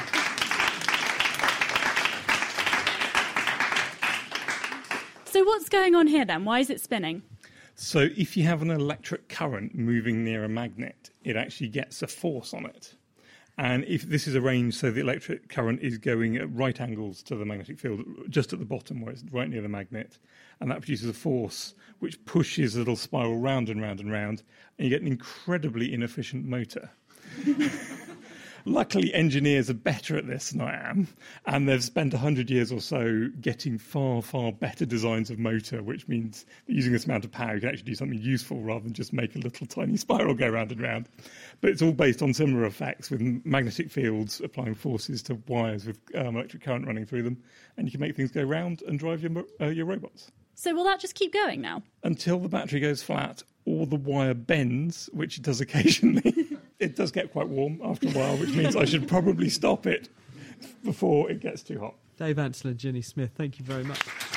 S6: So what's going on here then? Why is it spinning?
S7: So if you have an electric current moving near a magnet, it actually gets a force on it. And if this is arranged so the electric current is going at right angles to the magnetic field, just at the bottom where it's right near the magnet, and that produces a force which pushes a little spiral round and round and round, and you get an incredibly inefficient motor. Luckily, engineers are better at this than I am, and they've spent one hundred years or so getting far, far better designs of motor, which means that using this amount of power, you can actually do something useful rather than just make a little tiny spiral go round and round. But it's all based on similar effects with magnetic fields applying forces to wires with um, electric current running through them, and you can make things go round and drive your, uh, your robots.
S6: So will that just keep going now?
S7: Until the battery goes flat or the wire bends, which it does occasionally. It does get quite warm after a while, which means I should probably stop it before it gets too hot.
S2: Dave Ansell and Ginny Smith, thank you very much.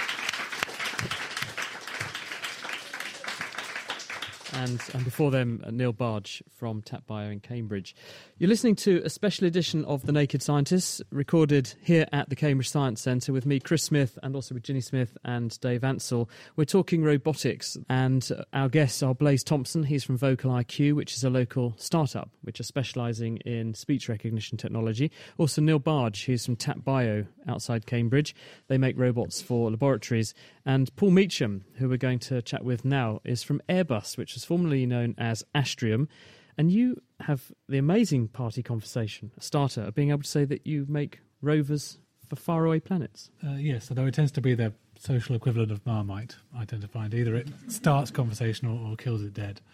S2: And, and before them, Neil Barge from Tap Bio in Cambridge. You're listening to a special edition of The Naked Scientists, recorded here at the Cambridge Science Centre with me, Chris Smith, and also with Ginny Smith and Dave Ansell. We're talking robotics, and our guests are Blaise Thompson. He's from Vocal I Q, which is a local startup which are specialising in speech recognition technology. Also Neil Barge, who's from Tap Bio outside Cambridge. They make robots for laboratories. And Paul Meacham, who we're going to chat with now, is from Airbus, which was formerly known as Astrium. And you have the amazing party conversation, a starter, of being able to say that you make rovers for faraway planets.
S5: Uh, yes, although it tends to be the social equivalent of Marmite, I tend to find. Either it starts conversation or, or kills it dead.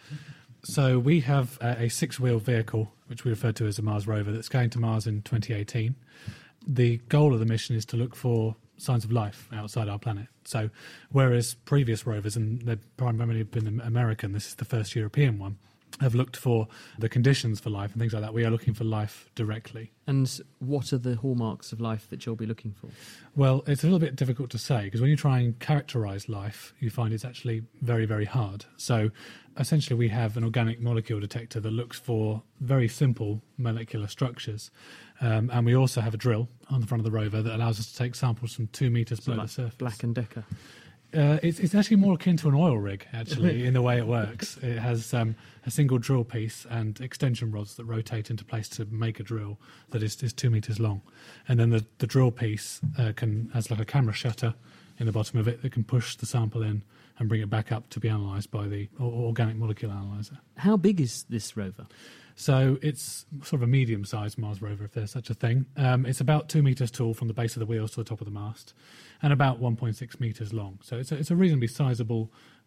S5: So we have a, a six-wheel vehicle, which we refer to as a Mars rover, that's going to Mars in twenty eighteen. The goal of the mission is to look for signs of life outside our planet. So whereas previous rovers, and they've primarily been American, this is the first European one, have looked for the conditions for life and things like that. We are looking for life directly.
S2: And what are the hallmarks of life that you'll be looking for?
S5: Well, it's a little bit difficult to say, because when you try and characterise life, you find it's actually very, very hard. So essentially we have an organic molecule detector that looks for very simple molecular structures. Um, and we also have a drill on the front of the rover that allows us to take samples from two metres
S2: so
S5: below
S2: like
S5: the surface.
S2: Black and Decker.
S5: Uh, it's, it's actually more akin to an oil rig, actually, in the way it works. It has um, a single drill piece and extension rods that rotate into place to make a drill that is, is two metres long. And then the, the drill piece uh, can has like a camera shutter in the bottom of it that can push the sample in and bring it back up to be analysed by the organic molecule analyzer.
S2: How big is this rover?
S5: So it's sort of a medium-sized Mars rover, if there's such a thing. Um, it's about two metres tall from the base of the wheels to the top of the mast, and about one point six metres long. So it's a, it's a reasonably sizable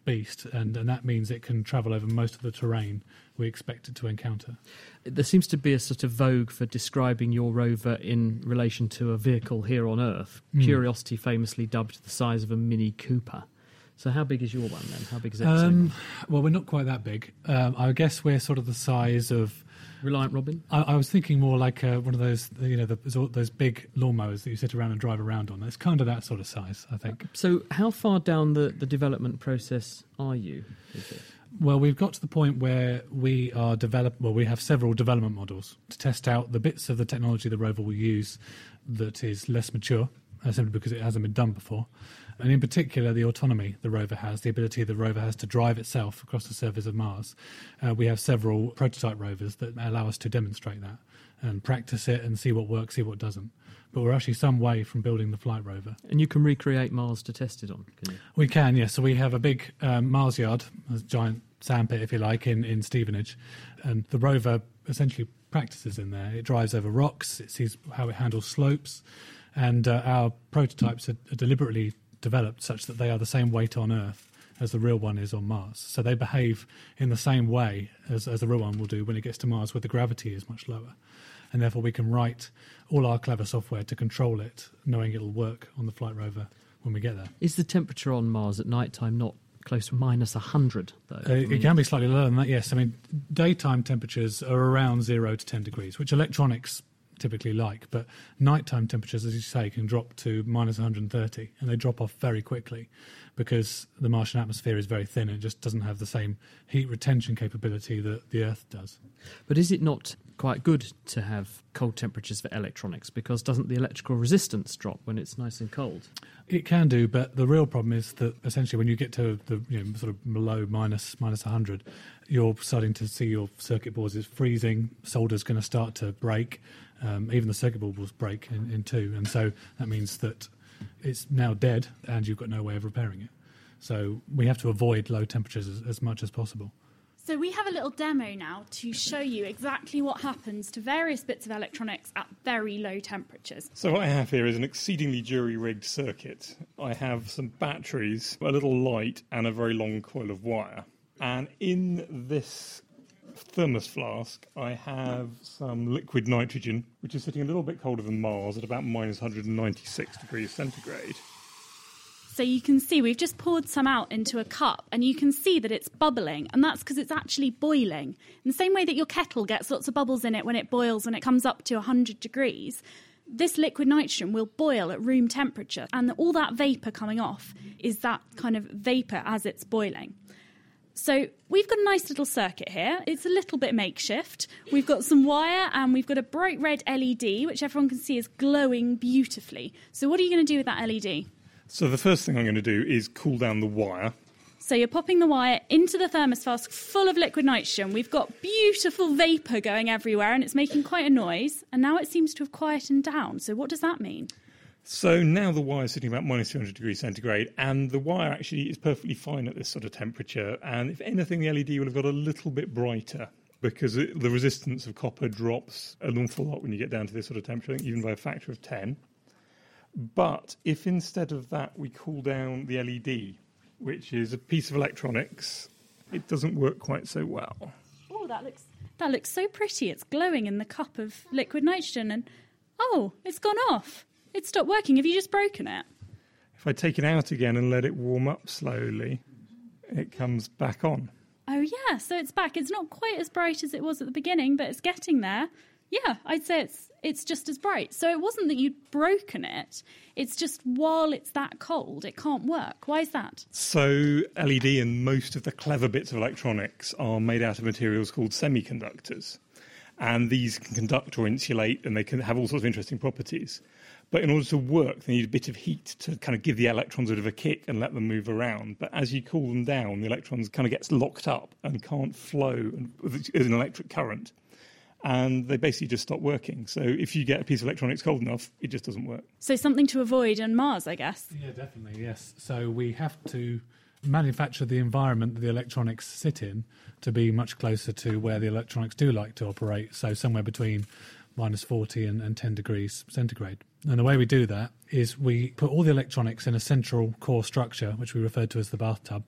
S5: beast, and, and that means it can travel over most of the terrain we expect it to encounter.
S2: There seems to be a sort of vogue for describing your rover in relation to a vehicle here on Earth.
S5: Mm.
S2: Curiosity famously dubbed the size of a Mini Cooper. So how big is your one then? How big is it?
S5: Um, well, we're not quite that big. Um, I guess we're sort of the size of...
S2: Reliant Robin?
S5: I, I was thinking more like uh, one of those, you know, the, those big lawnmowers that you sit around and drive around on. It's kind of that sort of size, I think.
S2: So how far down the, the development process are you with this?
S5: Well, we've got to the point where we are develop. Well, we have several development models to test out the bits of the technology the rover will use that is less mature, uh, simply because it hasn't been done before. And in particular, the autonomy the rover has, the ability the rover has to drive itself across the surface of Mars. Uh, we have several prototype rovers that allow us to demonstrate that and practice it and see what works, see what doesn't. But we're actually some way from building the flight rover.
S2: And you can recreate Mars to test it on, can you?
S5: We can, yes. So we have a big um, Mars yard, a giant sandpit, if you like, in, in Stevenage. And the rover essentially practices in there. It drives over rocks, it sees how it handles slopes. And uh, our prototypes are, are deliberately developed such that they are the same weight on Earth as the real one is on Mars. So they behave in the same way as, as the real one will do when it gets to Mars, where the gravity is much lower. And therefore we can write all our clever software to control it, knowing it'll work on the flight rover when we get there.
S2: Is the temperature on Mars at night time not close to minus one hundred, though?
S5: Uh, it can be slightly lower than that, yes. I mean, daytime temperatures are around zero to ten degrees, which electronics typically like, but nighttime temperatures, as you say, can drop to minus one hundred thirty, and they drop off very quickly because the Martian atmosphere is very thin and it just doesn't have the same heat retention capability that the Earth does.
S2: But is it not quite good to have cold temperatures for electronics, because doesn't the electrical resistance drop when it's nice and cold?
S5: It can do, but the real problem is that essentially when you get to the you know, sort of below minus minus one hundred, you're starting to see your circuit boards is freezing, solder's going to start to break, um, even the circuit board will break in, in two, and so that means that it's now dead and you've got no way of repairing it. So we have to avoid low temperatures as, as much as possible.
S6: So we have a little demo now to show you exactly what happens to various bits of electronics at very low temperatures.
S7: So what I have here is an exceedingly jury-rigged circuit. I have some batteries, a little light, and a very long coil of wire. And in this thermos flask, I have some liquid nitrogen, which is sitting a little bit colder than Mars at about minus one hundred ninety-six degrees centigrade.
S6: So you can see we've just poured some out into a cup, and you can see that it's bubbling, and that's because it's actually boiling. In the same way that your kettle gets lots of bubbles in it when it boils, when it comes up to one hundred degrees, this liquid nitrogen will boil at room temperature, and all that vapour coming off is that kind of vapour as it's boiling. So we've got a nice little circuit here. It's a little bit makeshift. We've got some wire and we've got a bright red L E D, which everyone can see is glowing beautifully. So what are you going to do with that L E D?
S7: So the first thing I'm going to do is cool down the wire.
S6: So you're popping the wire into the thermos flask full of liquid nitrogen. We've got beautiful vapour going everywhere and it's making quite a noise. And now it seems to have quietened down. So what does that mean?
S7: So now the wire is sitting about minus two hundred degrees centigrade, and the wire actually is perfectly fine at this sort of temperature. And if anything, the L E D will have got a little bit brighter because it, the resistance of copper drops an awful lot when you get down to this sort of temperature, I think even by a factor of ten. But if instead of that we cool down the L E D, which is a piece of electronics, it doesn't work quite so well.
S6: Oh, that looks that looks so pretty. It's glowing in the cup of liquid nitrogen, and oh, it's gone off. It stopped working. Have you just broken it?
S7: If I take it out again and let it warm up slowly, it comes back on.
S6: Oh, yeah, so it's back. It's not quite as bright as it was at the beginning, but it's getting there. Yeah, I'd say it's it's just as bright. So it wasn't that you'd broken it. It's just while it's that cold, it can't work. Why is that?
S7: So L E D and most of the clever bits of electronics are made out of materials called semiconductors. And these can conduct or insulate, and they can have all sorts of interesting properties. But in order to work, they need a bit of heat to kind of give the electrons a bit of a kick and let them move around. But as you cool them down, the electrons kind of gets locked up and can't flow with an electric current. And they basically just stop working. So if you get a piece of electronics cold enough, it just doesn't work.
S6: So something to avoid on Mars, I guess.
S5: Yeah, definitely, yes. So we have to manufacture the environment that the electronics sit in to be much closer to where the electronics do like to operate, so somewhere between minus forty and, and ten degrees centigrade. And the way we do that is we put all the electronics in a central core structure, which we refer to as the bathtub,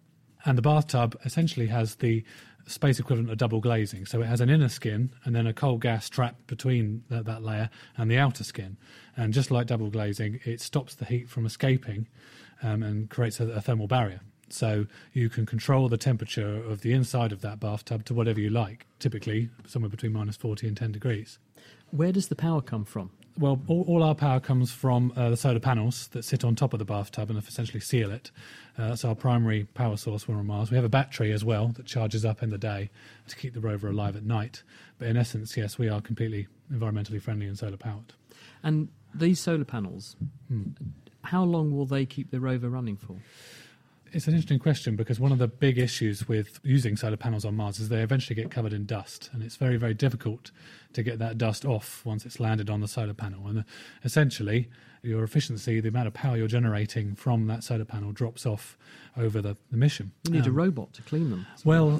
S5: And the bathtub essentially has the space equivalent of double glazing. So it has an inner skin and then a cold gas trap between that, that layer and the outer skin. And just like double glazing, it stops the heat from escaping um, and creates a, a thermal barrier. So you can control the temperature of the inside of that bathtub to whatever you like, typically somewhere between minus forty and ten degrees.
S2: Where does the power come from?
S5: Well, all, all our power comes from uh, the solar panels that sit on top of the bathtub and essentially seal it. Uh, that's our primary power source when we're on Mars. We have a battery as well that charges up in the day to keep the rover alive at night. But in essence, yes, we are completely environmentally friendly and solar powered.
S2: And these solar panels,
S5: hmm.
S2: how long will they keep the rover running for?
S5: It's an interesting question because one of the big issues with using solar panels on Mars is they eventually get covered in dust, and it's very, very difficult to get that dust off once it's landed on the solar panel. And essentially, your efficiency, the amount of power you're generating from that solar panel drops off over the, the mission.
S2: You need
S5: um,
S2: a robot to clean them.
S5: Well,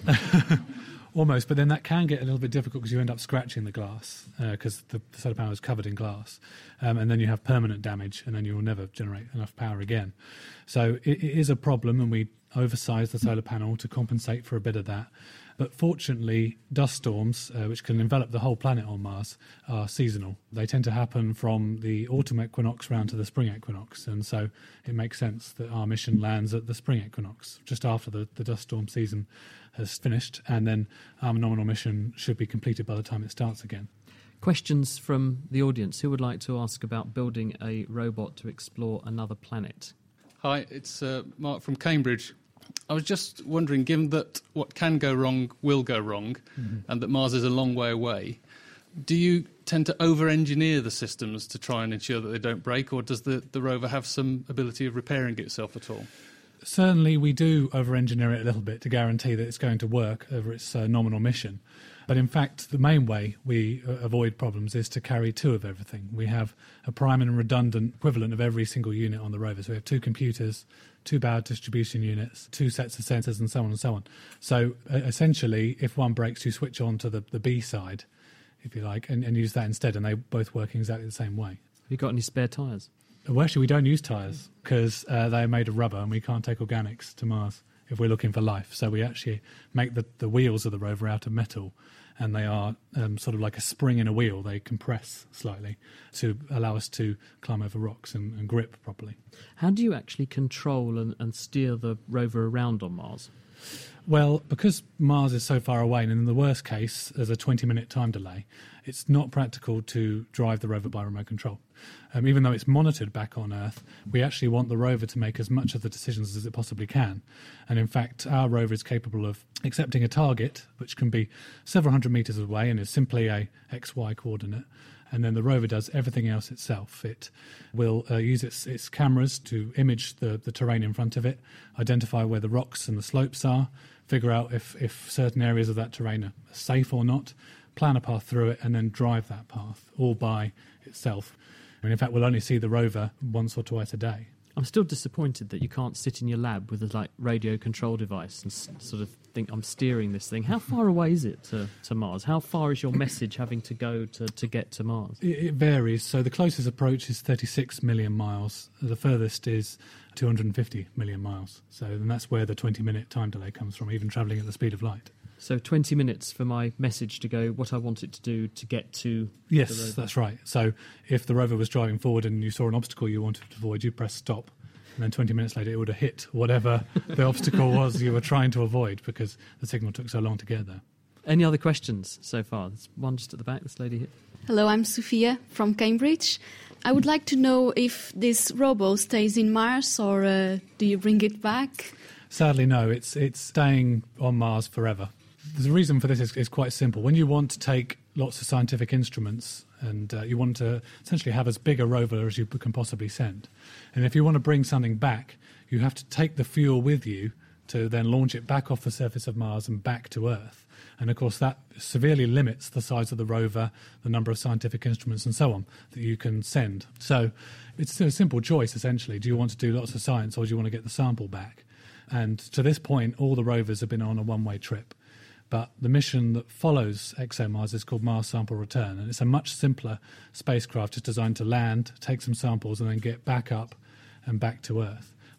S5: almost, but then that can get a little bit difficult because you end up scratching the glass because uh, the, the solar panel is covered in glass. Um, and then you have permanent damage, and then you will never generate enough power again. So it, it is a problem, and we oversize the solar panel to compensate for a bit of that. But fortunately, dust storms, uh, which can envelop the whole planet on Mars, are seasonal. They tend to happen from the autumn equinox round to the spring equinox, and so it makes sense that our mission lands at the spring equinox, just after the, the dust storm season has finished, and then our nominal mission should be completed by the time it starts again.
S2: Questions from the audience. Who would like to ask about building a robot to explore another planet?
S10: Hi, it's uh, Mark from Cambridge. I was just wondering, given that what can go wrong will go wrong, mm-hmm. and that Mars is a long way away, do you tend to over-engineer the systems to try and ensure that they don't break, or does the, the rover have some ability of repairing itself at all?
S5: Certainly we do over-engineer it a little bit to guarantee that it's going to work over its uh, nominal mission. But in fact, the main way we uh, avoid problems is to carry two of everything. We have a prime and redundant equivalent of every single unit on the rover. So we have two computers, two power distribution units, two sets of sensors, and so on and so on. So uh, essentially, if one breaks, you switch on to the, the B side, if you like, and, and use that instead, and they both work in exactly the same way.
S2: Have you got any spare tyres?
S5: Well, actually, we don't use tyres because uh, they are made of rubber, and we can't take organics to Mars if we're looking for life. So we actually make the, the wheels of the rover out of metal, and they are um, sort of like a spring in a wheel. They compress slightly to allow us to climb over rocks and, and grip properly.
S2: How do you actually control and, and steer the rover around on Mars?
S5: Well, because Mars is so far away, and in the worst case, there's a twenty-minute time delay, it's not practical to drive the rover by remote control. Um, even though it's monitored back on Earth, we actually want the rover to make as much of the decisions as it possibly can. And in fact, our rover is capable of accepting a target, which can be several hundred metres away and is simply a X Y coordinate. And then the rover does everything else itself. It will uh, use its, its cameras to image the, the terrain in front of it, identify where the rocks and the slopes are, figure out if, if certain areas of that terrain are safe or not, plan a path through it, and then drive that path all by itself. And in fact, we'll only see the rover once or twice a day.
S2: I'm still disappointed that you can't sit in your lab with a like radio control device and s- sort of think, I'm steering this thing. How far away is it to, to Mars? How far is your message having to go to, to get to Mars?
S5: It, it varies. So the closest approach is thirty-six million miles. The furthest is two hundred fifty million miles. So and that's where the twenty-minute time delay comes from, even travelling at the speed of light.
S2: So twenty minutes for my message to go what I want it to do to get to
S5: yes,
S2: the rover.
S5: That's right. So if the rover was driving forward and you saw an obstacle you wanted to avoid, you press stop. And then twenty minutes later, it would have hit whatever the obstacle was you were trying to avoid because the signal took so long to get there.
S2: Any other questions so far? There's one just at the back, this lady here.
S16: Hello, I'm Sophia from Cambridge. I would like to know if this robo stays in Mars or uh, do you bring it back?
S5: Sadly, no. It's it's staying on Mars forever. The reason for this is, is quite simple. When you want to take lots of scientific instruments and uh, you want to essentially have as big a rover as you can possibly send, and if you want to bring something back, you have to take the fuel with you to then launch it back off the surface of Mars and back to Earth. And of course that severely limits the size of the rover, the number of scientific instruments and so on that you can send. So it's a simple choice essentially. Do you want to do lots of science or do you want to get the sample back? And to this point, all the rovers have been on a one-way trip. But the mission that follows ExoMars is called Mars Sample Return, and it's a much simpler spacecraft just designed to land, take some samples, and then get back up and back to Earth.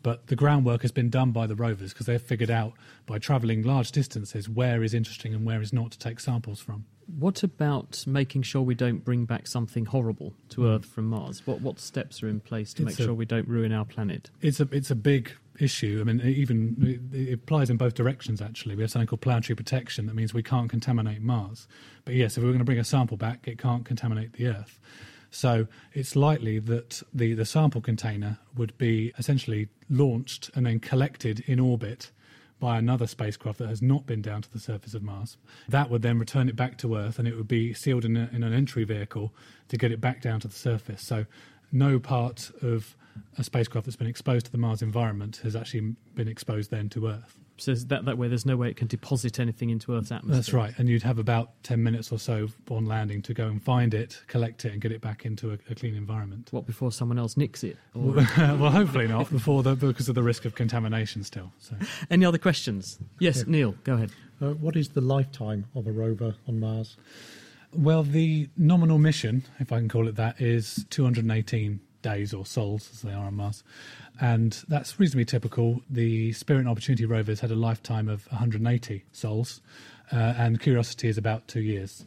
S5: but the groundwork has been done by the rovers because they've figured out by travelling large distances where is interesting and where is not to take samples from.
S2: What about making sure we don't bring back something horrible to Earth from Mars? What what steps are in place to
S5: It's
S2: make
S5: a-
S2: sure we don't ruin our planet?
S5: It's a it's a big issue. I mean, even it applies in both directions. Actually, we have something called planetary protection. That means we can't contaminate Mars. But yes, if we we're going to bring a sample back, it can't contaminate the Earth. So it's likely that the the sample container would be essentially launched and then collected in orbit by another spacecraft that has not been down to the surface of Mars. That would then return it back to Earth, and it would be sealed in, a, in an entry vehicle to get it back down to the surface. So no part of a spacecraft that's been exposed to the Mars environment has actually been exposed then to Earth.
S2: So is that, that way there's no way it can deposit anything into Earth's atmosphere?
S5: That's right, and you'd have about ten minutes or so on landing to go and find it, collect it, and get it back into a, a clean environment.
S2: What, before someone else nicks it? Or...
S5: well, hopefully not, before the, because of the risk of contamination still. So.
S2: Any other questions? Yes,
S4: Yeah.
S2: Neil, go ahead.
S4: Uh, what is the lifetime of a rover on Mars?
S5: Well, the nominal mission, if I can call it that, is two hundred eighteen days, or sols, as they are on Mars. And that's reasonably typical. The Spirit and Opportunity rovers had a lifetime of one hundred eighty sols, uh, and Curiosity is about two years.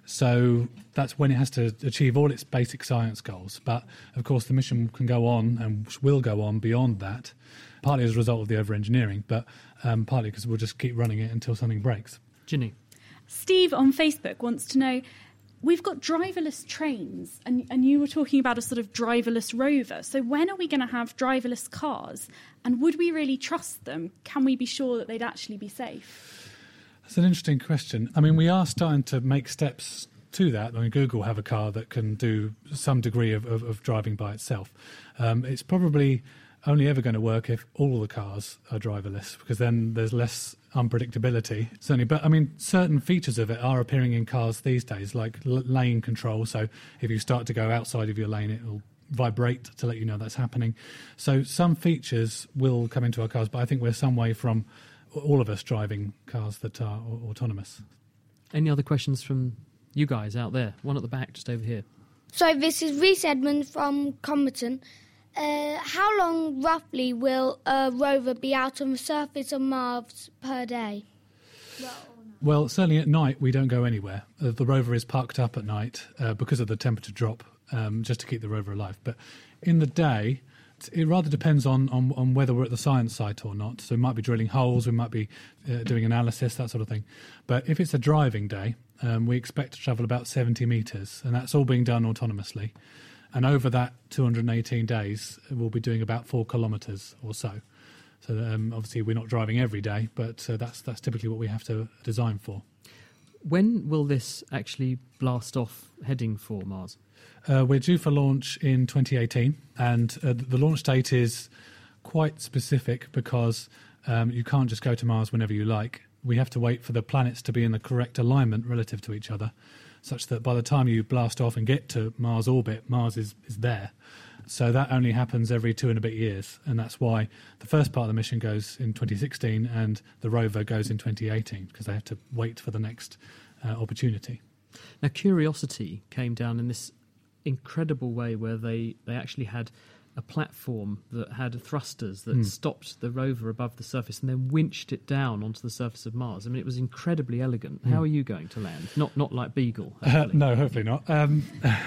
S5: So that's when it has to achieve all its basic science goals. But, of course, the mission can go on and will go on beyond that, partly as a result of the over-engineering, but um, partly because we'll just keep running it until something breaks.
S2: Ginny.
S6: Steve on Facebook wants to know, we've got driverless trains, and, and you were talking about a sort of driverless rover. So when are we going to have driverless cars? And would we really trust them? Can we be sure that they'd actually be safe?
S5: That's an interesting question. I mean, we are starting to make steps to that. I mean, Google have a car that can do some degree of, of, of driving by itself. Um, it's probably only ever going to work if all the cars are driverless, because then there's less unpredictability, certainly. But, I mean, certain features of it are appearing in cars these days, like l- lane control. So if you start to go outside of your lane, it will vibrate to let you know that's happening. So some features will come into our cars, but I think we're some way from all of us driving cars that are a- autonomous.
S2: Any other questions from you guys out there? One at the back, just over here.
S9: So this is Rhys Edmonds from Comberton. Uh, how long, roughly, will a rover be out on the surface of Mars per day?
S5: Well, certainly at night we don't go anywhere. Uh, the rover is parked up at night uh, because of the temperature drop, um, just to keep the rover alive. But in the day, it rather depends on, on, on whether we're at the science site or not. So we might be drilling holes, we might be uh, doing analysis, that sort of thing. But if it's a driving day, um, we expect to travel about seventy metres, and that's all being done autonomously. And over that two hundred eighteen days, we'll be doing about four kilometres or so. So um, obviously we're not driving every day, but uh, that's that's typically what we have to design for.
S2: When will this actually blast off heading for Mars?
S5: Uh, we're due for launch in twenty eighteen, and uh, the launch date is quite specific because um, you can't just go to Mars whenever you like. We have to wait for the planets to be in the correct alignment relative to each other, such that by the time you blast off and get to Mars orbit, Mars is, is there. So that only happens every two and a bit years, and that's why the first part of the mission goes in twenty sixteen and the rover goes in twenty eighteen, because they have to wait for the next uh, opportunity.
S2: Now, Curiosity came down in this incredible way where they, they actually had a platform that had thrusters that
S5: Mm.
S2: stopped the rover above the surface and then winched it down onto the surface of Mars. I mean, it was incredibly elegant.
S5: Mm.
S2: How are you going to land? Not not like Beagle.
S5: Uh,
S2: hopefully.
S5: no, hopefully not. Um,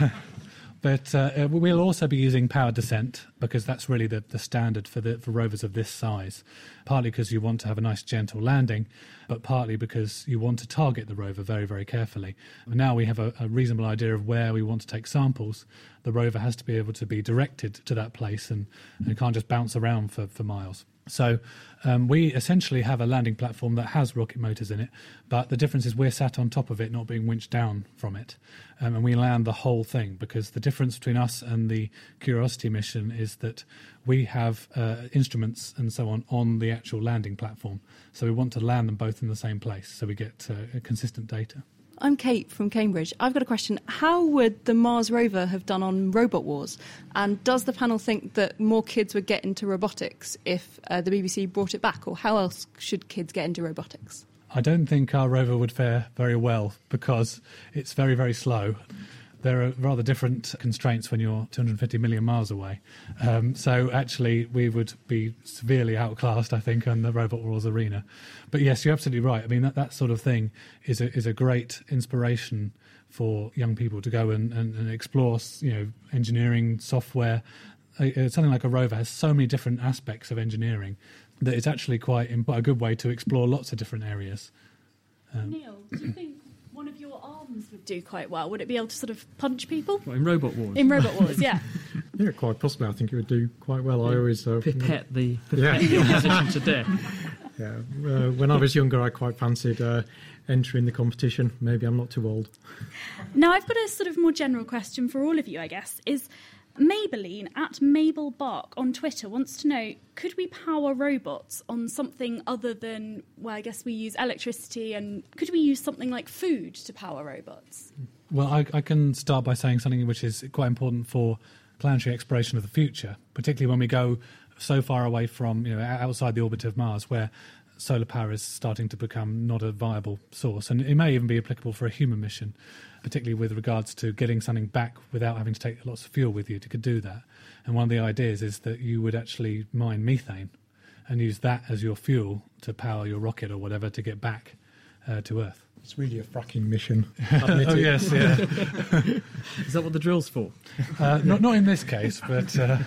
S5: but uh, we'll also be using powered descent, because that's really the, the standard for the for rovers of this size. Partly because you want to have a nice gentle landing, but partly because you want to target the rover very, very carefully. And now we have a, a reasonable idea of where we want to take samples. The rover has to be able to be directed to that place, and, and it can't just bounce around for, for miles. So um, we essentially have a landing platform that has rocket motors in it, but the difference is we're sat on top of it, not being winched down from it. Um, and we land the whole thing, because the difference between us and the Curiosity mission is that we have uh, instruments and so on on the actual landing platform. So we want to land them both in the same place so we get uh, consistent data.
S17: I'm Kate from Cambridge. I've got a question. How would the Mars rover have done on Robot Wars? And does the panel think that more kids would get into robotics if uh, the B B C brought it back? Or how else should kids get into robotics?
S5: I don't think our rover would fare very well, because it's very, very slow. there are rather different constraints when you're two hundred fifty million miles away. Um, so actually, we would be severely outclassed, I think, in the Robot Wars arena. But yes, you're absolutely right. I mean, that, that sort of thing is a, is a great inspiration for young people to go and, and, and explore, you know, engineering, software. Uh, something like a rover has so many different aspects of engineering that it's actually quite a good way to explore lots of different areas. Um,
S6: Neil, do you think one of your arms would do quite well? Would it be able to sort of punch people?
S2: What, in Robot Wars?
S6: In Robot Wars, yeah.
S4: Yeah, quite possibly. I think it would do quite well. I always uh,
S2: pipette the
S4: yeah.
S2: pipette the opposition to death.
S4: Yeah, uh, when I was younger, I quite fancied uh, entering the competition. Maybe I'm not too old.
S6: Now, I've got a sort of more general question for all of you, I guess, is Maybelline at Mabel Bark on Twitter wants to know, could we power robots on something other than, well, I guess we use electricity, and could we use something like food to power robots?
S5: Well, I, I can start by saying something which is quite important for planetary exploration of the future, particularly when we go so far away from, you know, outside the orbit of Mars, where solar power is starting to become not a viable source. And it may even be applicable for a human mission, particularly with regards to getting something back without having to take lots of fuel with you to could do that. And one of the ideas is that you would actually mine methane and use that as your fuel to power your rocket or whatever to get back uh, to Earth.
S4: It's really a fracking mission.
S5: Oh, yes, yeah.
S2: Is that what the drill's for?
S5: Uh, not, not in this case, but... Uh...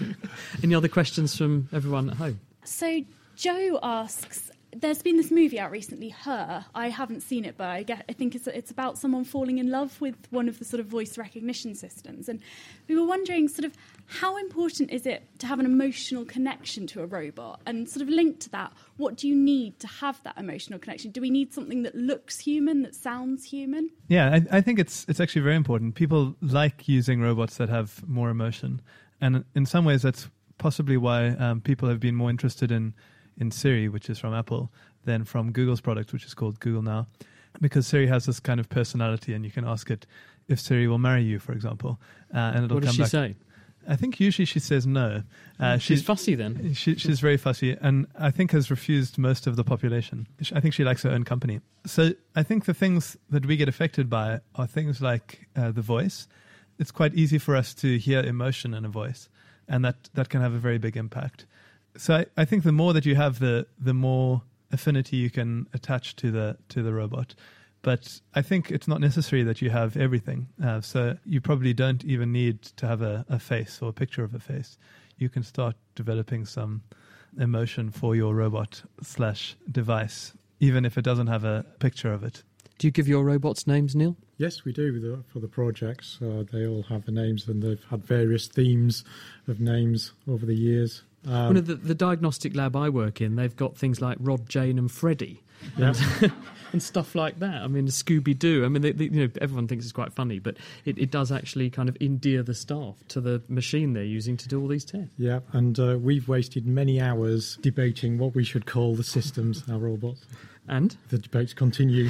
S2: Any other questions from everyone at home?
S6: So Joe asks, there's been this movie out recently, Her. I haven't seen it, but I, get, I think it's, it's about someone falling in love with one of the sort of voice recognition systems. And we were wondering sort of how important is it to have an emotional connection to a robot? And sort of linked to that, what do you need to have that emotional connection? Do we need something that looks human, that sounds human?
S3: Yeah, I, I think it's it's actually very important. People like using robots that have more emotion. And in some ways, that's possibly why um, people have been more interested in in Siri, which is from Apple, than from Google's product, which is called Google Now, because Siri has this kind of personality, and you can ask it if Siri will marry you, for example, uh, and it'll
S2: what
S3: come
S2: does she
S3: back.
S2: say?
S3: I think usually she says no. Uh,
S2: she's, she's fussy then.
S3: She, she's very fussy, and I think has refused most of the population. I think she likes her own company. So I think the things that we get affected by are things like uh, the voice. It's quite easy for us to hear emotion in a voice, and that, that can have a very big impact. So I, I think the more that you have, the the more affinity you can attach to the to the robot. But I think it's not necessary that you have everything. Uh, so you probably don't even need to have a, a face or a picture of a face. You can start developing some emotion for your robot slash device, even if it doesn't have a picture of it.
S2: Do you give your robots names, Neil?
S4: Yes, we do the, for the projects. Uh, they all have the names, and they've had various themes of names over the years. Um,
S2: One of the, the diagnostic lab I work in, they've got things like Rod, Jane and Freddie.
S4: Yeah.
S2: And, and stuff like that. I mean, Scooby-Doo. I mean, they, they, you know, everyone thinks it's quite funny, but it, it does actually kind of endear the staff to the machine they're using to do all these tests.
S4: Yeah, and uh, we've wasted many hours debating what we should call the systems, our robots.
S2: And?
S4: The debates continue.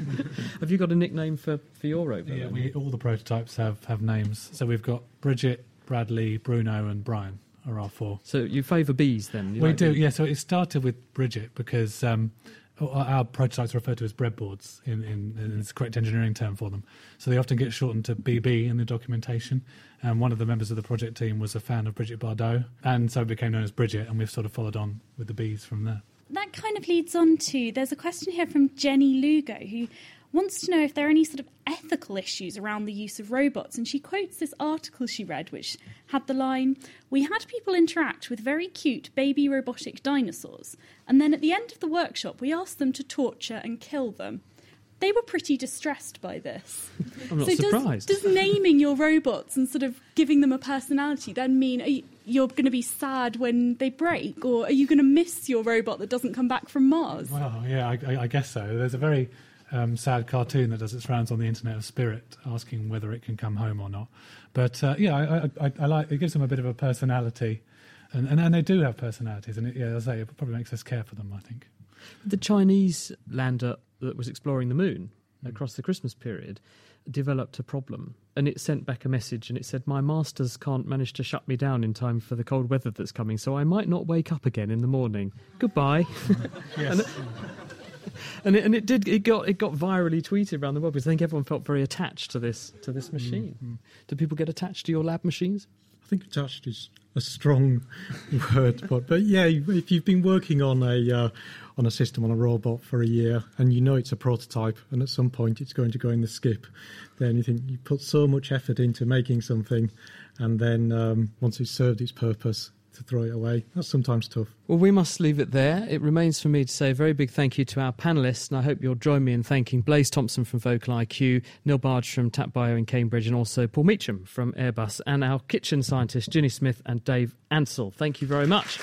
S2: Have you got a nickname for, for your robot?
S5: Yeah, we, all the prototypes have, have names. So we've got Bridget, Bradley, Bruno and Brian are our four.
S2: So you favour bees then? You
S5: we
S2: like
S5: do,
S2: bees?
S5: yeah. So it started with Bridget because um, our prototypes are referred to as breadboards in, in, in it's the correct engineering term for them. So they often get shortened to B B in the documentation. And one of the members of the project team was a fan of Brigitte Bardot, and so it became known as Bridget, and we've sort of followed on with the bees from there.
S6: That kind of leads on to, there's a question here from Jenny Lugo, who wants to know if there are any sort of ethical issues around the use of robots. And she quotes this article she read, which had the line, "We had people interact with very cute baby robotic dinosaurs, and then at the end of the workshop we asked them to torture and kill them. They were pretty distressed by this."
S2: I'm not
S6: so
S2: surprised.
S6: Does, does naming your robots and sort of giving them a personality then mean are you, you're going to be sad when they break, or are you going to miss your robot that doesn't come back from Mars?
S5: Well, yeah, I, I, I guess so. There's a very um, sad cartoon that does its rounds on the internet of Spirit, asking whether it can come home or not. But uh, yeah, I, I, I like it. Gives them a bit of a personality, and and, and they do have personalities. And it, yeah, as I say, it probably makes us care for them, I think.
S2: The Chinese lander that was exploring the moon across the Christmas period developed a problem, and it sent back a message, and it said, "My masters can't manage to shut me down in time for the cold weather that's coming, so I might not wake up again in the morning. Goodbye."
S5: Yes.
S2: and it, and it did. It got it got virally tweeted around the world because I think everyone felt very attached to this to this machine. Mm-hmm. Do people get attached to your lab machines?
S4: I think attached is a strong word, but but yeah, if you've been working on a uh, on a system, on a robot for a year, and you know it's a prototype, and at some point it's going to go in the skip, then you think you put so much effort into making something, and then um, once it's served its purpose, to throw it away. That's sometimes tough.
S2: Well, we must leave it there. It remains for me to say a very big thank you to our panellists, and I hope you'll join me in thanking Blaise Thompson from Vocal I Q, Neil Barge from TapBio in Cambridge, and also Paul Meacham from Airbus, and our kitchen scientists, Ginny Smith and Dave Ansell. Thank you very much.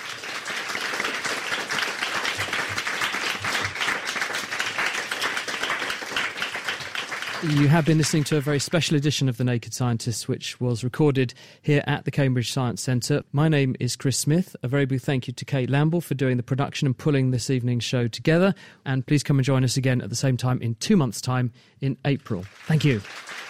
S2: You have been listening to a very special edition of The Naked Scientists, which was recorded here at the Cambridge Science Centre. My name is Chris Smith. A very big thank you to Kate Lamble for doing the production and pulling this evening's show together. And please come and join us again at the same time in two months' time in April. Thank you.